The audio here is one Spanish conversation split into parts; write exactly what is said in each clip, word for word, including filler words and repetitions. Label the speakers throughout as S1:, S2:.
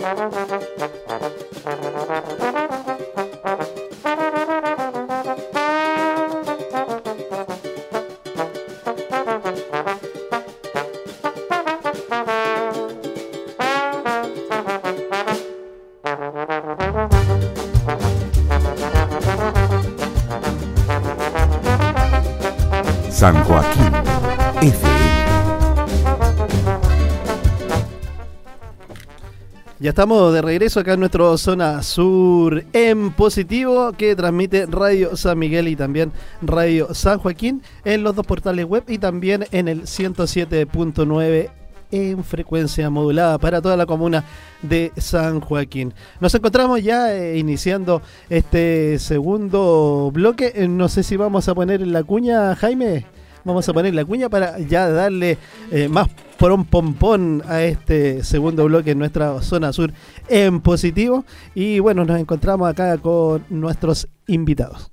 S1: San Joaquín F M.
S2: Ya estamos de regreso acá en nuestra zona sur en positivo, que transmite Radio San Miguel y también Radio San Joaquín en los dos portales web y también en el ciento siete punto nueve en frecuencia modulada para toda la comuna de San Joaquín. Nos encontramos ya eh, iniciando este segundo bloque. Eh, no sé si vamos a poner la cuña, Jaime. Vamos a poner la cuña para ya darle eh, más prom pom pom a este segundo bloque en nuestra zona sur en positivo. Y bueno, nos encontramos acá con nuestros invitados.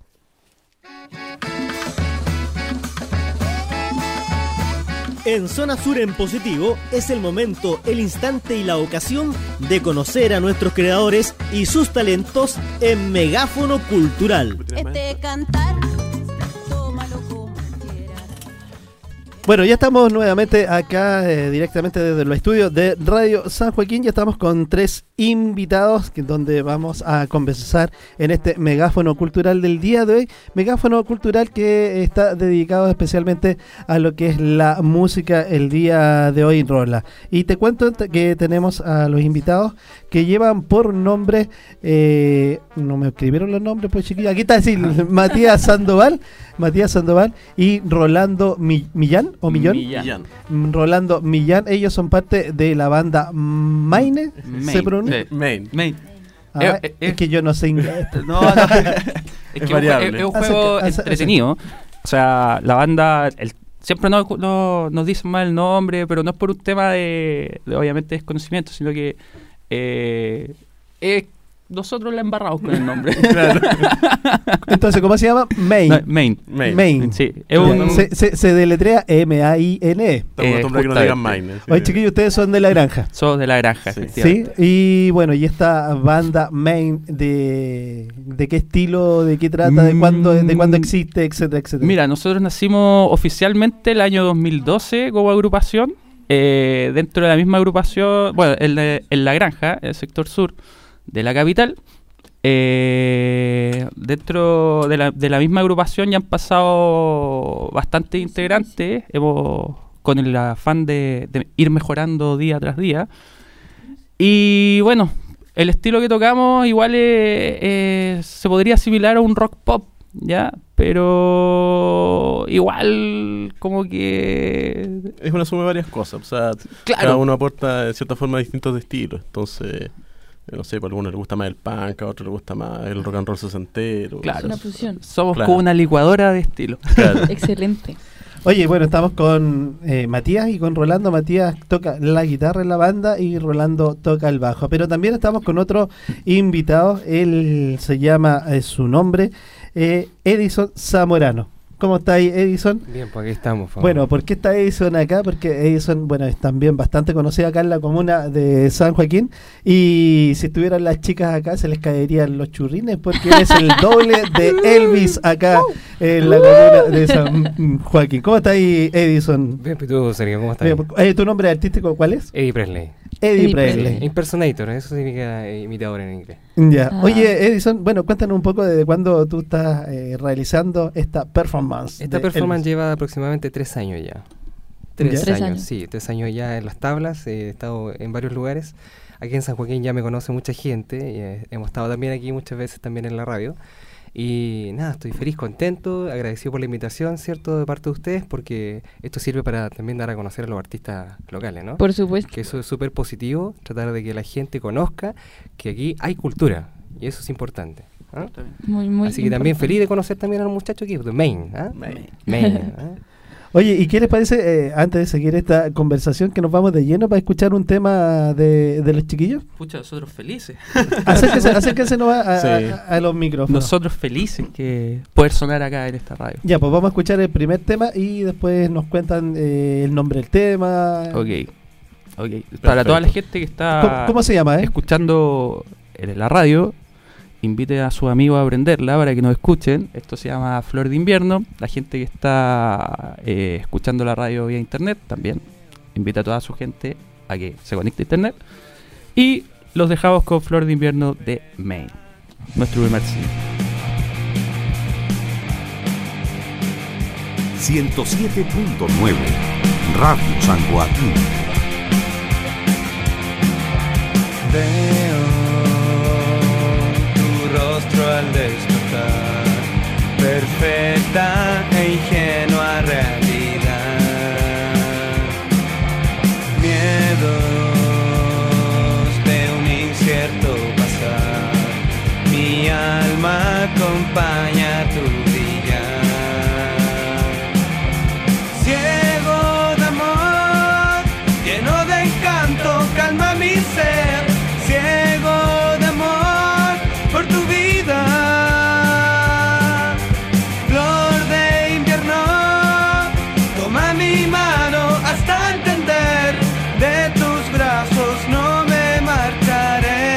S3: En Zona Sur en positivo es el momento, el instante y la ocasión de conocer a nuestros creadores y sus talentos en Megáfono Cultural.
S4: Este cantar, tómalo como quieras.
S2: Bueno, ya estamos nuevamente acá eh, directamente desde los estudios de Radio San Joaquín. Ya estamos con tres invitados que, donde vamos a conversar en este megáfono cultural del día de hoy. Megáfono cultural que está dedicado especialmente a lo que es la música el día de hoy, Rola. Y te cuento que tenemos a los invitados que llevan por nombre, eh, no me escribieron los nombres, pues chiquillos, aquí está decir Matías Sandoval, Matías Sandoval y Rolando Mi- Millán o Millón.
S5: Millán.
S2: Rolando Millán, ellos son parte de la banda Maine, ¿se pronuncia?
S5: Sí. Main.
S6: Main.
S2: Ah,
S6: Eh, eh,
S2: es
S6: eh.
S2: que yo no sé inglés.
S6: No, no. Es que es
S5: variable.
S6: un, es un
S2: Hace-
S6: juego
S2: hace-
S6: entretenido. O sea, la banda el, siempre nos, no, nos dicen mal el nombre, pero no es por un tema de, de obviamente desconocimiento, sino que eh, eh, nosotros la embarramos con el nombre.
S5: Claro.
S2: Entonces, ¿cómo se llama? Main.
S6: No, Main.
S5: Main.
S2: Main.
S6: Sí, es un,
S2: Se, se, se deletrea M A I N E.
S5: Estamos
S6: Eh,
S5: acostumbrados a que nos digan
S6: justamente.
S5: Main.
S2: Oye, chiquillos, ustedes son de la granja.
S6: Somos de la granja,
S5: Sí.
S6: efectivamente.
S2: Sí, y bueno, y esta banda Main, de, de qué estilo, de qué trata, de cuándo, de cuándo existe, etcétera, etcétera.
S6: Mira, nosotros nacimos oficialmente el año dos mil doce como agrupación. Eh, dentro de la misma agrupación, bueno, en la, en la granja, en el sector sur de la capital. Eh, dentro de la, de la misma agrupación ya han pasado bastantes integrantes. Hemos, con el afán de, de ir mejorando día tras día. Y bueno, el estilo que tocamos igual es, es- se podría asimilar a un rock pop, ¿ya? Pero igual como que...
S5: Es una suma de varias cosas. O sea,
S6: Claro.
S5: cada uno aporta de cierta forma distintos estilos. Entonces, eh, no sé, para algunos les gusta más el punk, a otros les gusta más el rock and roll sesentero.
S6: Claro.
S4: Una fusión.
S6: Somos
S5: Claro.
S6: como una licuadora de estilo.
S5: Claro.
S4: Excelente.
S2: Oye, bueno, estamos con eh, Matías y con Rolando. Matías toca la guitarra en la banda y Rolando toca el bajo. Pero también estamos con otro invitado. Él se llama, eh, su nombre, eh, Edison Zamorano. ¿Cómo está ahí, Edison?
S7: Bien, pues aquí estamos. por favor.
S2: Bueno, ¿por qué está Edison acá? Porque Edison, bueno, es también bastante conocida acá en la comuna de San Joaquín. Y si estuvieran las chicas acá, se les caerían los churrines, porque él es el doble de Elvis acá en la comuna de San Joaquín. ¿Cómo está ahí, Edison?
S7: Bien, pues tú, Sergio, ¿cómo estás?
S2: Bien, eh, ¿Tu nombre artístico cuál es?
S7: Eddie Presley.
S2: Eddie
S4: Eddie
S2: Presley.
S4: Presley.
S7: Impersonator, eso significa eh, imitador en inglés.
S2: Ya.
S4: Ah.
S2: Oye, Edison, bueno, cuéntanos un poco de cuándo tú estás eh, realizando esta performance.
S7: Esta
S2: de
S7: performance
S2: Elvis.
S7: lleva aproximadamente tres años ya. Tres,
S2: ¿Ya?
S4: Tres
S7: años,
S4: años.
S7: sí, tres años ya en las tablas. eh, He estado en varios lugares. Aquí en San Joaquín ya me conoce mucha gente. y, eh, hemos estado también aquí muchas veces también en la radio. Y nada, estoy feliz, contento, agradecido por la invitación, ¿cierto? De parte de ustedes, porque esto sirve para también dar a conocer a los artistas locales, ¿no?
S4: Por supuesto.
S7: Que eso es súper positivo, tratar de que la gente conozca que aquí hay cultura, y eso es importante. ¿ah?
S4: Muy, muy
S7: Así que también
S4: importante.
S7: feliz de conocer también a los muchachos aquí, de Maine. ¿ah?
S5: Main.
S7: Maine, ¿ah?
S2: Oye, ¿y qué les parece, eh, antes de seguir esta conversación, que nos vamos de lleno para escuchar un tema de, de los chiquillos?
S6: Pucha, nosotros felices.
S2: Acérquense, acérquense nomás a,
S5: Sí.
S2: a- a los micrófonos.
S6: Nosotros felices que poder sonar acá en esta radio.
S2: Ya, pues vamos a escuchar el primer tema y después nos cuentan eh, el nombre del tema.
S6: Ok, Ok, para toda la gente que está
S2: ¿Cómo, cómo se llama, eh?
S6: escuchando en la radio, invite a sus amigos a aprenderla para que nos escuchen. Esto se llama Flor de Invierno. La gente que está eh, escuchando la radio vía internet también invita a toda su gente a que se conecte a internet. Y los dejamos con Flor de Invierno de Maine, nuestro primer single.
S1: ciento siete punto nueve Radio San Joaquín.
S8: Veo tu rostro al despertar, perfecta e ingenua realidad. Miedos de un incierto pasar, mi alma acompaña tu brillar. Ciego de amor, lleno de encanto, calma mi ser. Ciego de amor por tu vida. Flor de invierno, toma mi mano hasta entender. De tus brazos no me marcharé.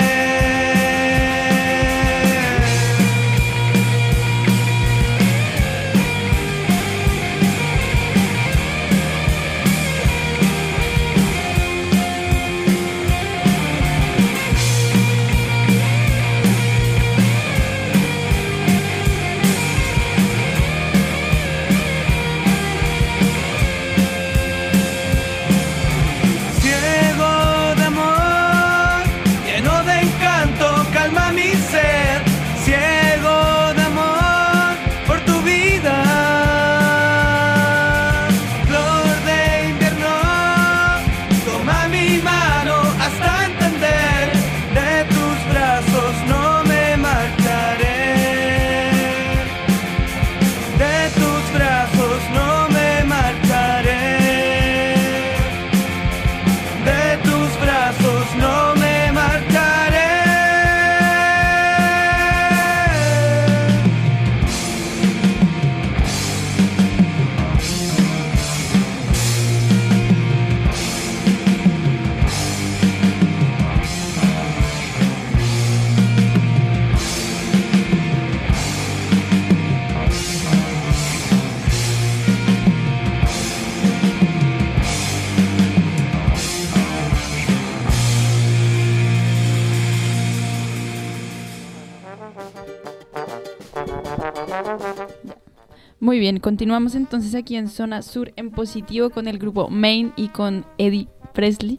S9: Muy bien, continuamos entonces aquí en Zona Sur en positivo con el grupo Maine y con Eddie Presley.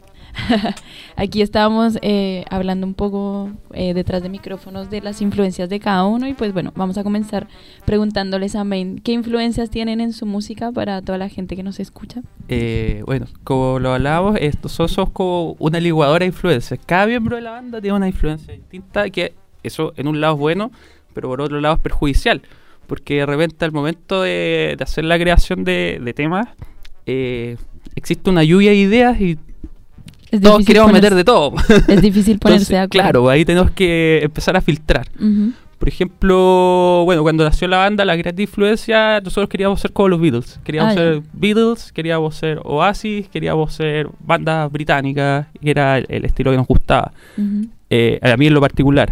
S9: Aquí estábamos eh, hablando un poco eh, detrás de micrófonos de las influencias de cada uno y pues bueno, vamos a comenzar preguntándoles a Maine qué influencias tienen en su música para toda la gente que nos escucha.
S6: Eh, bueno, como lo hablábamos, estos son, son como una licuadora de influencias. Cada miembro de la banda tiene una influencia distinta, que eso en un lado es bueno, pero por otro lado es perjudicial, porque de repente al momento de, de hacer la creación de, de temas eh, existe una lluvia de ideas y
S9: es
S6: todos queremos
S9: ponerse,
S6: meter de todo.
S9: Es difícil ponerse
S6: Entonces,
S9: de acuerdo.
S6: claro, ahí tenemos que empezar a filtrar.
S9: Uh-huh.
S6: Por ejemplo, bueno, cuando nació la banda, la creativa influencia, nosotros queríamos ser como los Beatles. Queríamos
S9: ah,
S6: ser
S9: yeah.
S6: Beatles, queríamos ser Oasis, queríamos ser bandas británicas, que era el, el estilo que nos gustaba.
S9: Uh-huh.
S6: Eh, a mí en lo particular.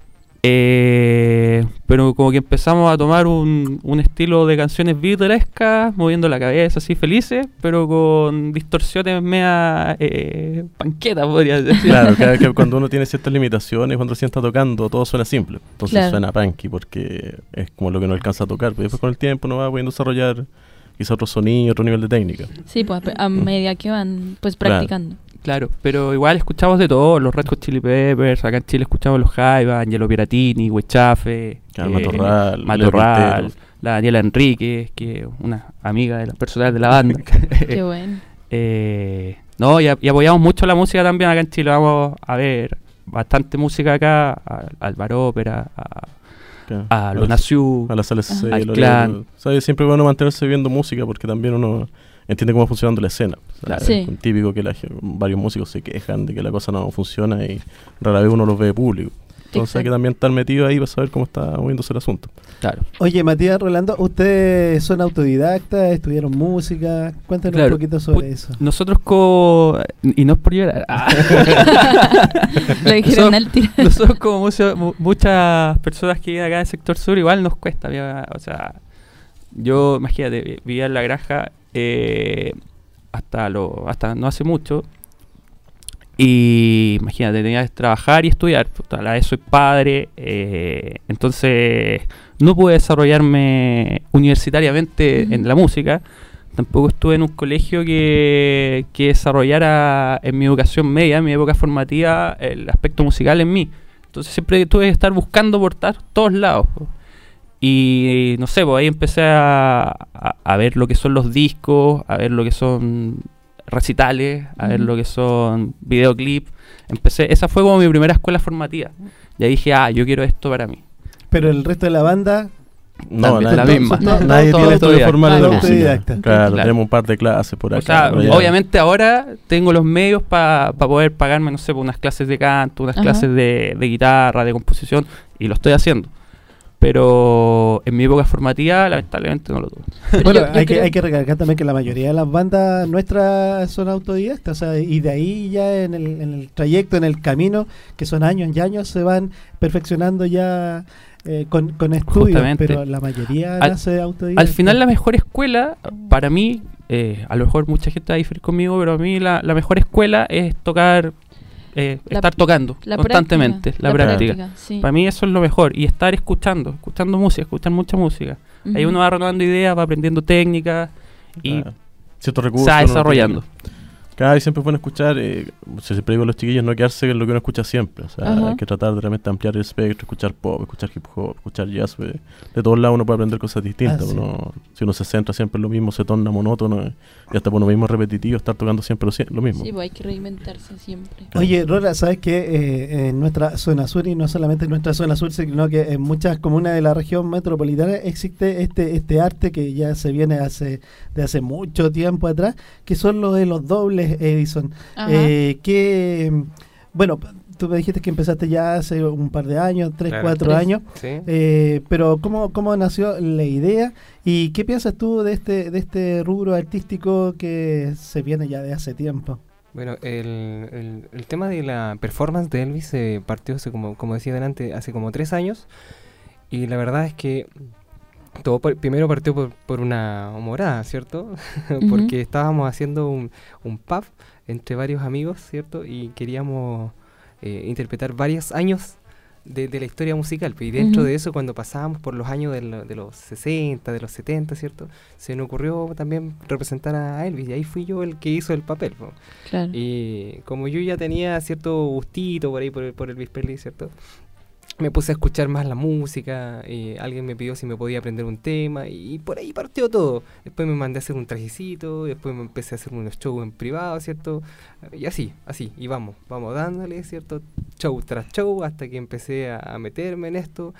S6: Eh, pero como que empezamos a tomar un, un estilo de canciones beatlescas, moviendo la cabeza así felices, pero con distorsiones mea eh, panquetas, podría decir.
S5: Claro, cada, que cuando uno tiene ciertas limitaciones, cuando recién está tocando, todo suena simple. Entonces
S9: claro.
S5: suena punky porque es como lo que no alcanza a tocar. Pero después con el tiempo uno va pudiendo desarrollar quizá otro sonido, otro nivel de técnica.
S9: Sí, pues a medida que van pues practicando.
S6: Claro. Claro, pero igual escuchamos de todo, los Red Hot Chili Peppers, acá en Chile escuchamos los Jaiba, Angelo Piratini, Huechafe,
S5: Claro,
S6: eh,
S5: Matorral,
S6: Matorral,
S5: Leo
S6: la Daniela Enríquez, que es una amiga de la personal de la banda.
S9: Qué bueno.
S6: eh, no, y, y apoyamos mucho la música también acá en Chile, vamos a ver bastante música acá, a, al Bar Ópera, a,
S5: Claro.
S6: a Luna Sioux,
S5: a la Sala C,
S6: al
S5: lo-
S6: Clan.
S5: lo- ¿sabes? Siempre es bueno mantenerse viendo música porque también uno entiende cómo va funcionando la escena.
S6: Claro.
S9: Sí.
S5: Es típico que la, ge- varios músicos se quejan de que la cosa no funciona y rara vez uno los ve público. Entonces hay que también estar metido ahí para saber cómo está moviéndose el asunto.
S6: Claro.
S2: Oye, Matías, Rolando, ¿ustedes son autodidactas? ¿Estudiaron música? Cuéntanos
S6: Claro.
S2: un poquito sobre
S6: Pu-
S2: eso.
S6: Nosotros co... Y no es por llorar. Ah.
S9: Lo dijeron
S6: Nosotros-
S9: al tiro.
S6: Nosotros como mucho- mu- muchas personas que viven acá del sector sur, igual nos cuesta. Había- O sea, yo, imagínate, vi- vivía en la granja eh, hasta, lo, hasta no hace mucho. Y imagínate, tenía que trabajar y estudiar. Puta, a la vez soy padre, eh, entonces no pude desarrollarme universitariamente
S9: Ujú.
S6: en la música. Tampoco estuve en un colegio que, que desarrollara en mi educación media, en mi época formativa, el aspecto musical en mí. Entonces siempre tuve que estar buscando por tar- todos lados. po. Y no sé, pues ahí empecé a, a, a ver lo que son los discos, a ver lo que son recitales, a ver
S9: Ujú.
S6: lo que son videoclips. Empecé, esa fue como mi primera escuela formativa. Y ahí dije, ah, yo quiero esto para mí.
S2: Pero el resto de la banda,
S5: No,
S6: También,
S5: nadie,
S6: la misma.
S2: todo-
S5: nadie
S6: todo
S5: tiene estudios
S6: autodidacta.
S5: formales de
S2: Todo
S5: música.
S2: autodidacta.
S5: Claro,
S6: Claro.
S5: tenemos un par de clases por acá.
S6: O sea,
S5: por allá.
S6: obviamente ahora tengo los medios para poder pagarme, no sé, por unas clases de canto, unas
S9: Ajá.
S6: clases de, de guitarra, de composición, y lo estoy haciendo. Pero en mi época formativa, lamentablemente, no lo tuve.
S9: Pero
S2: bueno,
S9: yo- yo
S2: hay, que,
S9: creo-
S2: hay que recalcar también que la mayoría de las bandas nuestras son autodidactas, o sea, y de ahí ya en el, en el trayecto, en el camino, que son años y años, se van perfeccionando ya eh, con, con estudios,
S6: Justamente.
S2: pero la mayoría
S6: Al-
S2: nace autodidacta.
S6: Al final, la mejor escuela, para mí, eh, a lo mejor mucha gente va a diferir conmigo, pero a mí la, la mejor escuela es tocar, eh,
S9: La-
S6: estar tocando
S9: La
S6: constantemente,
S9: práctica,
S6: la, práctica.
S9: sí.
S6: Para mí eso es lo mejor, y estar escuchando, escuchando música, escuchar mucha música. Ahí
S9: Ujú.
S6: uno va renovando ideas, va aprendiendo técnicas y
S5: Claro. Ciertos recursos.
S6: se va
S5: uno
S6: desarrollando.
S5: tiene. Cada vez siempre es bueno escuchar, eh, se siempre digo a los chiquillos, no quedarse en lo que uno escucha siempre. O sea,
S9: Ajá.
S5: hay que tratar de realmente ampliar el espectro, escuchar pop, escuchar hip hop, escuchar jazz. eh, De todos lados uno puede aprender cosas distintas.
S2: Ah, sí.
S5: uno- si uno se centra siempre en lo mismo, se torna monótono eh, y hasta por lo mismo repetitivo, estar tocando siempre lo, si- lo mismo.
S9: Sí, pues hay que reinventarse siempre.
S2: Oye, Rola, ¿sabes que en nuestra zona sur, y no solamente en nuestra zona sur, sino que en muchas comunas de la región metropolitana existe este este arte que ya se viene hace de hace mucho tiempo atrás, que son los de los dobles Edison?
S9: Ajá.
S2: Eh, que, bueno, tú me dijiste que empezaste ya hace un par de años, tres,
S7: Claro.
S2: cuatro
S9: Tres.
S2: años,
S7: Sí.
S2: eh, pero ¿cómo, ¿cómo nació la idea? ¿Y qué piensas tú de este, de este rubro artístico que se viene ya de hace tiempo?
S7: Bueno, el, el, el tema de la performance de Elvis se partió, hace como, como decía delante, hace como tres años. Y la verdad es que todo por- primero partió por, por una humorada, ¿cierto? Porque estábamos haciendo un, un pub entre varios amigos, ¿cierto? Y queríamos eh, interpretar varios años de, de la historia musical. Y dentro
S9: Ujú.
S7: de eso, cuando pasábamos por los años de, lo- de los sesenta, de los setenta, ¿cierto? Se nos ocurrió también representar a Elvis. Y ahí fui yo el que hizo el papel, po.
S9: Claro.
S7: Y como yo ya tenía cierto gustito por ahí por el, por Elvis Presley, ¿cierto? Me puse a escuchar más la música, y alguien me pidió si me podía aprender un tema, y por ahí partió todo. Después me mandé a hacer un trajecito, después me empecé a hacer unos shows en privado, ¿cierto? Y así, así, y vamos, vamos dándole, ¿cierto? Show tras show, hasta que empecé a, a meterme en esto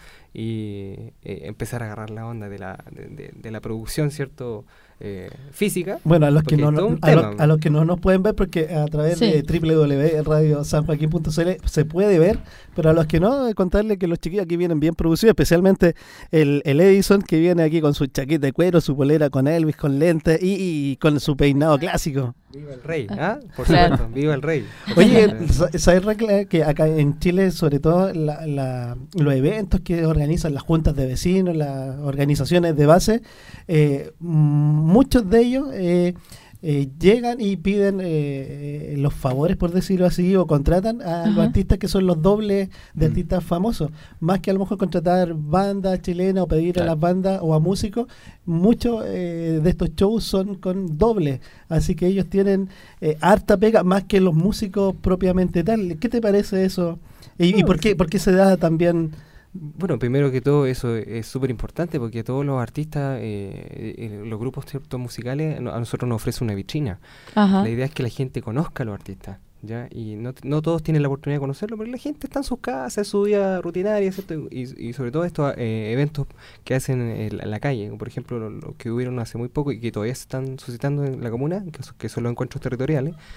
S7: y eh, empezar a agarrar la onda de la, de, de- de la producción, ¿cierto? Eh, física.
S2: Bueno, a los que
S7: Porque
S2: no,
S7: es todo
S2: no-
S7: un
S2: a, los-
S7: tema.
S2: a los que no nos pueden ver, porque a través
S9: Sí.
S2: de doble u doble u doble u punto radio san joaquín punto c l se puede ver, pero a los que no, eh, contarles que los chiquillos aquí vienen bien producidos, especialmente el, el Edison, que viene aquí con su chaqueta de cuero, su polera con Elvis, con lentes y, y con su peinado clásico.
S7: Viva el rey, ¿ah? Por
S9: Claro.
S7: supuesto, viva el rey.
S2: Oye, sa- ¿sabes, Raquel, que acá en Chile, sobre todo la- la- los eventos que organizan las juntas de vecinos, las organizaciones de base, eh, mm, muchos de ellos eh, eh, llegan y piden eh, los favores, por decirlo así, o contratan a los
S9: Ajá.
S2: artistas que son los dobles de
S7: Mm.
S2: artistas famosos, más que a lo mejor contratar bandas chilenas o pedir a
S6: Claro.
S2: las bandas o a músicos. Muchos eh, de estos shows son con doble, así que ellos tienen eh, harta pega más que los músicos propiamente tal. ¿Qué te parece eso? ¿Y, y por qué por qué se da también?
S7: Bueno, primero que todo eso es súper importante porque todos los artistas, eh, eh, los grupos ciertos musicales, no- a nosotros nos ofrece una vitrina.
S9: Ajá.
S7: La idea es que la gente conozca a los artistas, ¿ya? Y no, no todos tienen la oportunidad de conocerlo, pero la gente está en sus casas, en su vida rutinaria, ¿cierto? Y, y sobre todo estos eh, eventos que hacen en la, en la calle, por ejemplo, los lo que hubieron hace muy poco y que todavía se están suscitando en la comuna, que, so- que son los encuentros territoriales.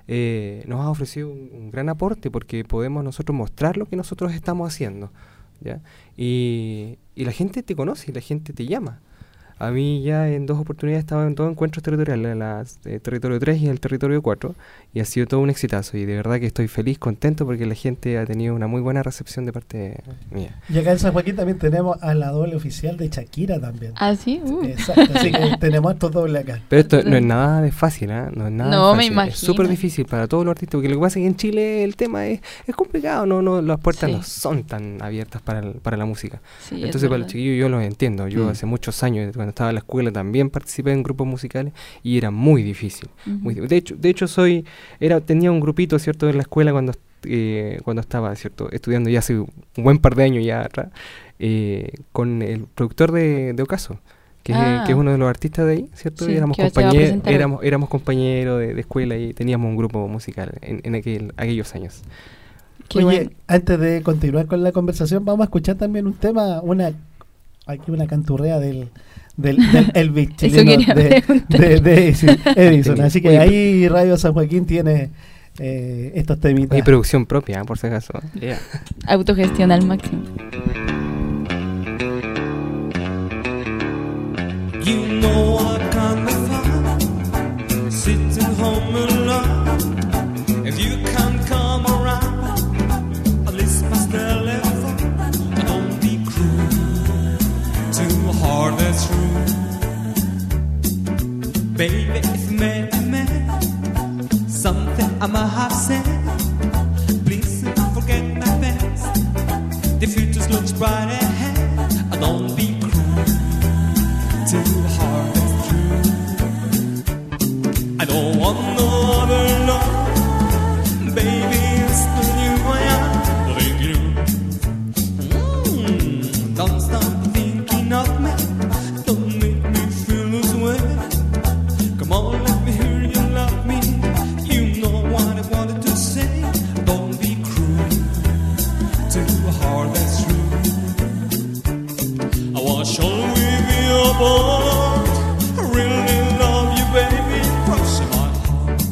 S7: eh, nos ha ofrecido un, un gran aporte porque podemos nosotros mostrar lo que nosotros estamos haciendo, ¿ya? Y, y la gente te conoce y la gente te llama. A mí ya en dos oportunidades he estado en dos encuentros territoriales, la, el territorio tres y el territorio cuatro, y ha sido todo un exitazo. Y de verdad que estoy feliz, contento, porque la gente ha tenido una muy buena recepción de parte mía.
S2: Y acá en San Joaquín también tenemos a la doble oficial de Shakira también.
S9: ¿Ah, sí? Uh.
S2: Exacto, así que tenemos estos dobles acá.
S7: Pero esto no es nada de fácil, ¿eh? No es nada
S9: No,
S7: de
S9: me
S7: fácil.
S9: imagino.
S7: Es súper difícil para todos los artistas, porque lo que pasa es que en Chile el tema es, es complicado, no, no, las puertas
S9: Sí.
S7: no son tan abiertas para, el- para la música.
S9: Sí, es
S7: Entonces para los
S9: verdad.
S7: chiquillos yo los entiendo. Yo
S5: Mm.
S7: hace muchos años, cuando estaba en la escuela, también participé en grupos musicales y era muy difícil.
S9: Ujú.
S7: Muy di- de hecho, de hecho soy, era, tenía un grupito, ¿cierto?, en la escuela cuando, eh, cuando estaba, ¿cierto?, estudiando ya hace un buen par de años ya atrás, eh, con el productor de, de Ocaso, que,
S9: Ah.
S7: es, que es uno de los artistas de ahí, ¿cierto?
S9: Sí,
S7: Y éramos
S9: que se va a
S7: compañeros,
S9: presentar hoy.
S7: éramos, éramos compañeros de, de escuela y teníamos un grupo musical en, en aquel, aquellos años.
S9: Qué
S2: Oye,
S9: bueno.
S2: antes de continuar con la conversación, vamos a escuchar también un tema, una aquí una canturrea del, del, del Elvis
S9: Eso
S2: chileno
S9: quería
S2: de,
S9: preguntar.
S2: de, de sí, Edison. Así que
S7: Oye,
S2: ahí Radio San Joaquín tiene eh, estos temitas.
S7: Y producción propia, ¿eh? Por si acaso. Yeah.
S9: Autogestión al máximo.
S8: You know I can't be fine sitting home alone. If you can't come around, at least pass the level. Don't be cruel, too hard, that's true. Baby, if man to man, something I might have said. Please don't forget my best. The future looks bright ahead. Don't be cruel, too hard, that's true. I don't want no other love, baby, it's the new I am. Thank you. Mm, don't stop thinking of me, don't make me feel this way. Come on, let me hear you love me. You know what I wanted to say. Don't be cruel, too hard, that's true. I want to show you your boy. I really love you, baby. Cross my heart.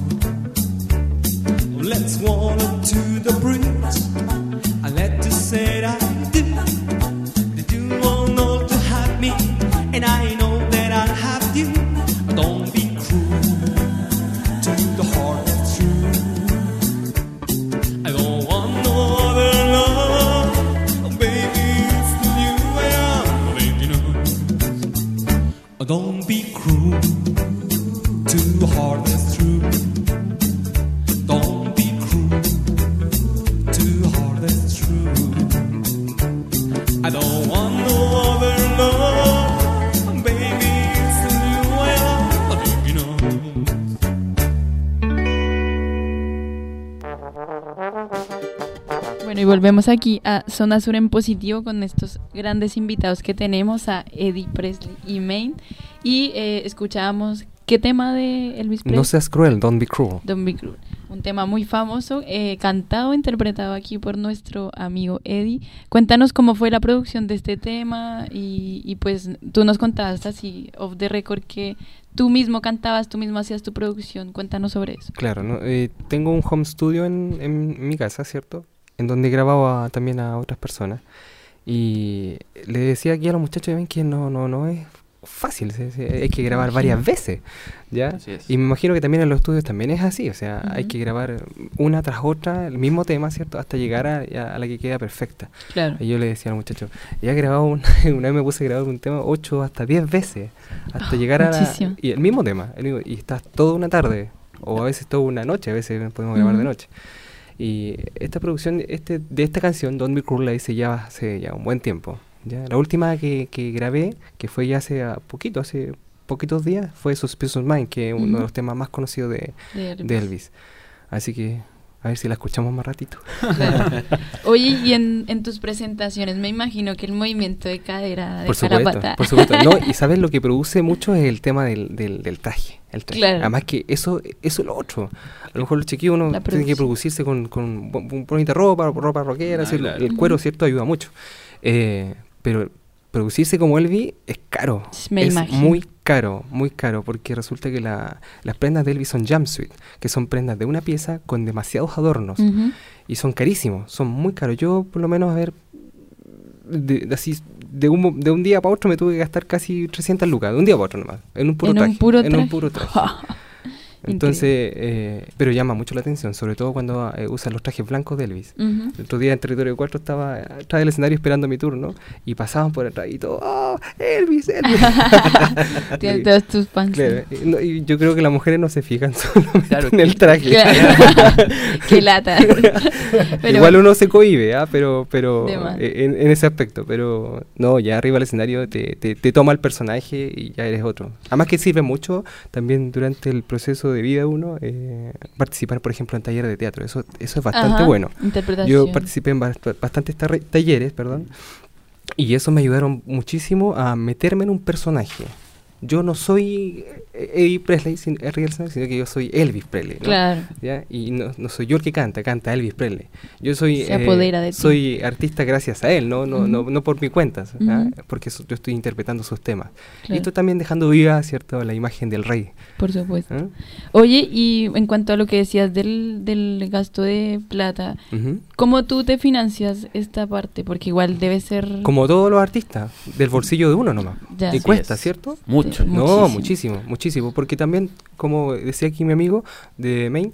S8: Let's walk up to the bridge. I let you say that I do. That you all know to have me, and I know that I'll have you. Don't be cruel to the heart that's true. I don't want no other love, baby. It's the you I am. Baby, you know. Don't be cruel to the heart that's true. Don't be cruel to the heart that's true. I don't want no other love, baby. It's the you I am. Baby, you know.
S9: Bueno, y volvemos aquí a Zona Sur en positivo con estos grandes invitados que tenemos, a Eddie Presley y Maine. Y eh, escuchábamos, ¿qué tema de Elvis Presley?
S7: No seas cruel, don't be cruel.
S9: Don't Be Cruel. Un tema muy famoso, eh, cantado, interpretado aquí por nuestro amigo Eddie. Cuéntanos cómo fue la producción de este tema y, y pues tú nos contabas así, off the record, que tú mismo cantabas, tú mismo hacías tu producción. Cuéntanos sobre eso.
S7: Claro, ¿no? Eh, tengo un home studio en, en mi casa, ¿cierto? En donde grababa también a otras personas. Y le decía aquí a los muchachos, ven que no, no, no es fácil, se- se- hay que grabar varias veces, ¿ya?
S6: Así es.
S7: Y me imagino que también en los estudios también es así, o sea, hay
S9: Ujú.
S7: que grabar una tras otra el mismo tema, ¿cierto? Hasta llegar a, a- a la que queda perfecta.
S9: Claro.
S7: Y yo le decía a los muchachos, ya he grabado, un- una vez me puse a grabar un tema ocho hasta diez veces, hasta
S9: Ah,
S7: llegar a la-
S9: muchísimo.
S7: y el mismo tema, el mismo- y estás toda una tarde, o a veces toda una noche, a veces podemos grabar de
S9: Ujú.
S7: noche. Y esta producción este, de esta canción, Don't Be Cruel, la hice ya hace ya un buen tiempo. ¿Ya? La última que, que grabé, que fue ya hace a poquito, hace poquitos días, fue Suspicious Mind, que es uno
S9: Ujú.
S7: de los temas más conocidos de,
S9: De Elvis.
S7: de Elvis. Así que a ver si la escuchamos más ratito.
S9: Claro. Oye, y en, en tus presentaciones me imagino que el movimiento de cadera de
S7: Por supuesto,
S9: carapata.
S7: por supuesto. No, y sabes lo que produce mucho es el tema del, del, del traje. El traje.
S9: Claro.
S7: Además que eso, eso es lo otro. A lo mejor los chiquillos uno
S9: La
S7: tiene que
S9: producción.
S7: producirse con, con bu- bu- bonita ropa, ropa rockera,
S5: Ah,
S7: así,
S5: claro.
S7: el cuero,
S9: Ujú.
S7: ¿cierto? Ayuda mucho. Eh, pero producirse como Elvis es caro.
S9: Me
S7: es
S9: imagino.
S7: muy caro, muy caro, porque resulta que la, las prendas de Elvis son jumpsuit, que son prendas de una pieza con demasiados adornos,
S9: Ujú.
S7: y son carísimos, son muy caros. Yo, por lo menos, a ver, de, de así, de un, mo- de un día para otro me tuve que gastar casi trescientas lucas, de un día para otro nomás, en un puro
S9: En
S7: traje.
S9: un puro
S7: en un
S9: traje.
S7: puro traje. Entonces, eh, pero llama mucho la atención, sobre todo cuando eh, usan los trajes blancos de Elvis.
S9: Ujú.
S7: El otro día en Territorio cuatro estaba atrás del escenario esperando mi turno y pasaban por atrás y todo, ¡oh, Elvis, Elvis!
S9: Tienes
S7: Y-
S9: todos tus fans.
S7: claro, y, no- y yo creo que las mujeres no se fijan solamente
S6: Claro.
S7: en el traje.
S9: Claro. Qué lata. Pero
S7: Igual uno se cohíbe, ¿ah? pero, pero
S9: De más.
S7: eh, en, en ese aspecto, pero no, ya arriba del escenario te, te, te toma el personaje y ya eres otro. Además que sirve mucho también durante el proceso de vida de uno, eh, participar, por ejemplo, en talleres de teatro, eso, eso es bastante
S9: Ajá,
S7: bueno.
S9: interpretación.
S7: Yo participé en bast- bastantes tarre- talleres, perdón, y eso me ayudaron muchísimo a meterme en un personaje. Yo no soy eh, Eddie Presley, sin, Harry Elson, sino que yo soy Elvis Presley, ¿no?
S9: Claro.
S7: ¿Ya? Y no, no soy yo el que canta, canta Elvis Presley. Yo soy
S9: Se apodera de ti.
S7: soy artista gracias a él, no no,
S9: Ujú.
S7: no, no por mi cuenta, ¿ya?
S9: Ujú.
S7: Porque so- yo estoy interpretando sus temas.
S9: Claro.
S7: Y esto también dejando viva, ¿cierto?, la imagen del rey.
S9: Por supuesto.
S7: ¿Ah?
S9: Oye, y en cuanto a lo que decías del, del gasto de plata,
S7: Ujú.
S9: ¿cómo tú te financias esta parte? Porque igual debe ser...
S7: Como todos los artistas, del bolsillo de uno nomás.
S9: Ya.
S7: Y
S9: Así
S7: cuesta,
S6: es.
S7: ¿cierto?
S6: Mucho.
S9: Sí.
S7: No,
S9: Muchísimo.
S7: muchísimo, muchísimo, porque también, como decía aquí mi amigo de Maine,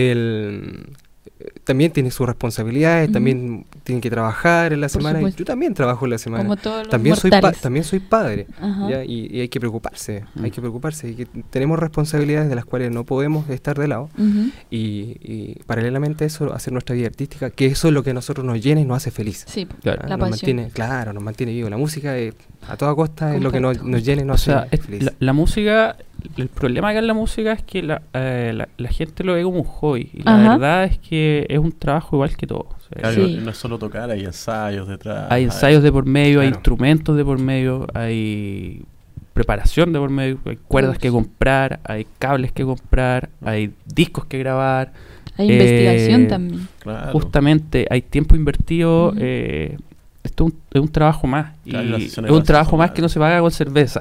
S7: el, eh, también tiene sus responsabilidades,
S9: Ujú.
S7: también tiene que trabajar en la
S9: Por
S7: semana, y
S9: supuesto.
S7: yo también trabajo en la semana.
S9: Como todos los
S7: También soy, pa-
S9: mortales.
S7: también soy padre,
S9: Ajá.
S7: ¿ya? Y, y hay que preocuparse,
S6: Mm.
S7: hay que preocuparse, y que tenemos responsabilidades de las cuales no podemos estar de lado,
S9: Ujú.
S7: y, y paralelamente a eso, hacer nuestra vida artística, que eso es lo que a nosotros nos llena y nos hace feliz.
S9: Sí,
S6: Claro.
S7: ¿ah?
S9: la
S7: Nos
S9: pasión.
S7: mantiene, claro, nos mantiene vivo. La música es, a toda costa es lo que nos,
S9: Compacto.
S7: nos llena y
S6: O
S7: nos
S6: sea,
S7: hace
S6: es-
S7: feliz.
S6: la, la música, el problema acá en la música es que la, eh, la, la gente lo ve como un hobby. Y la
S9: Ajá.
S6: verdad es que es un trabajo igual que todo. O sea,
S5: Claro,
S9: Sí.
S5: no es solo tocar, hay ensayos detrás.
S6: hay ensayos de por medio, hay
S7: Claro.
S6: instrumentos de por medio, hay preparación de por medio, hay cuerdas que
S9: Producción.
S6: comprar, hay cables que comprar, hay discos que grabar.
S9: Hay investigación
S6: Eh,
S9: también.
S5: Claro.
S6: Justamente hay tiempo invertido.
S9: Ujú.
S6: eh, esto es un, es un trabajo más. Y
S5: Claro, las
S6: es
S5: sesiones
S6: un
S5: gratis
S6: trabajo
S5: son
S6: más
S5: más.
S6: que no se paga con cerveza.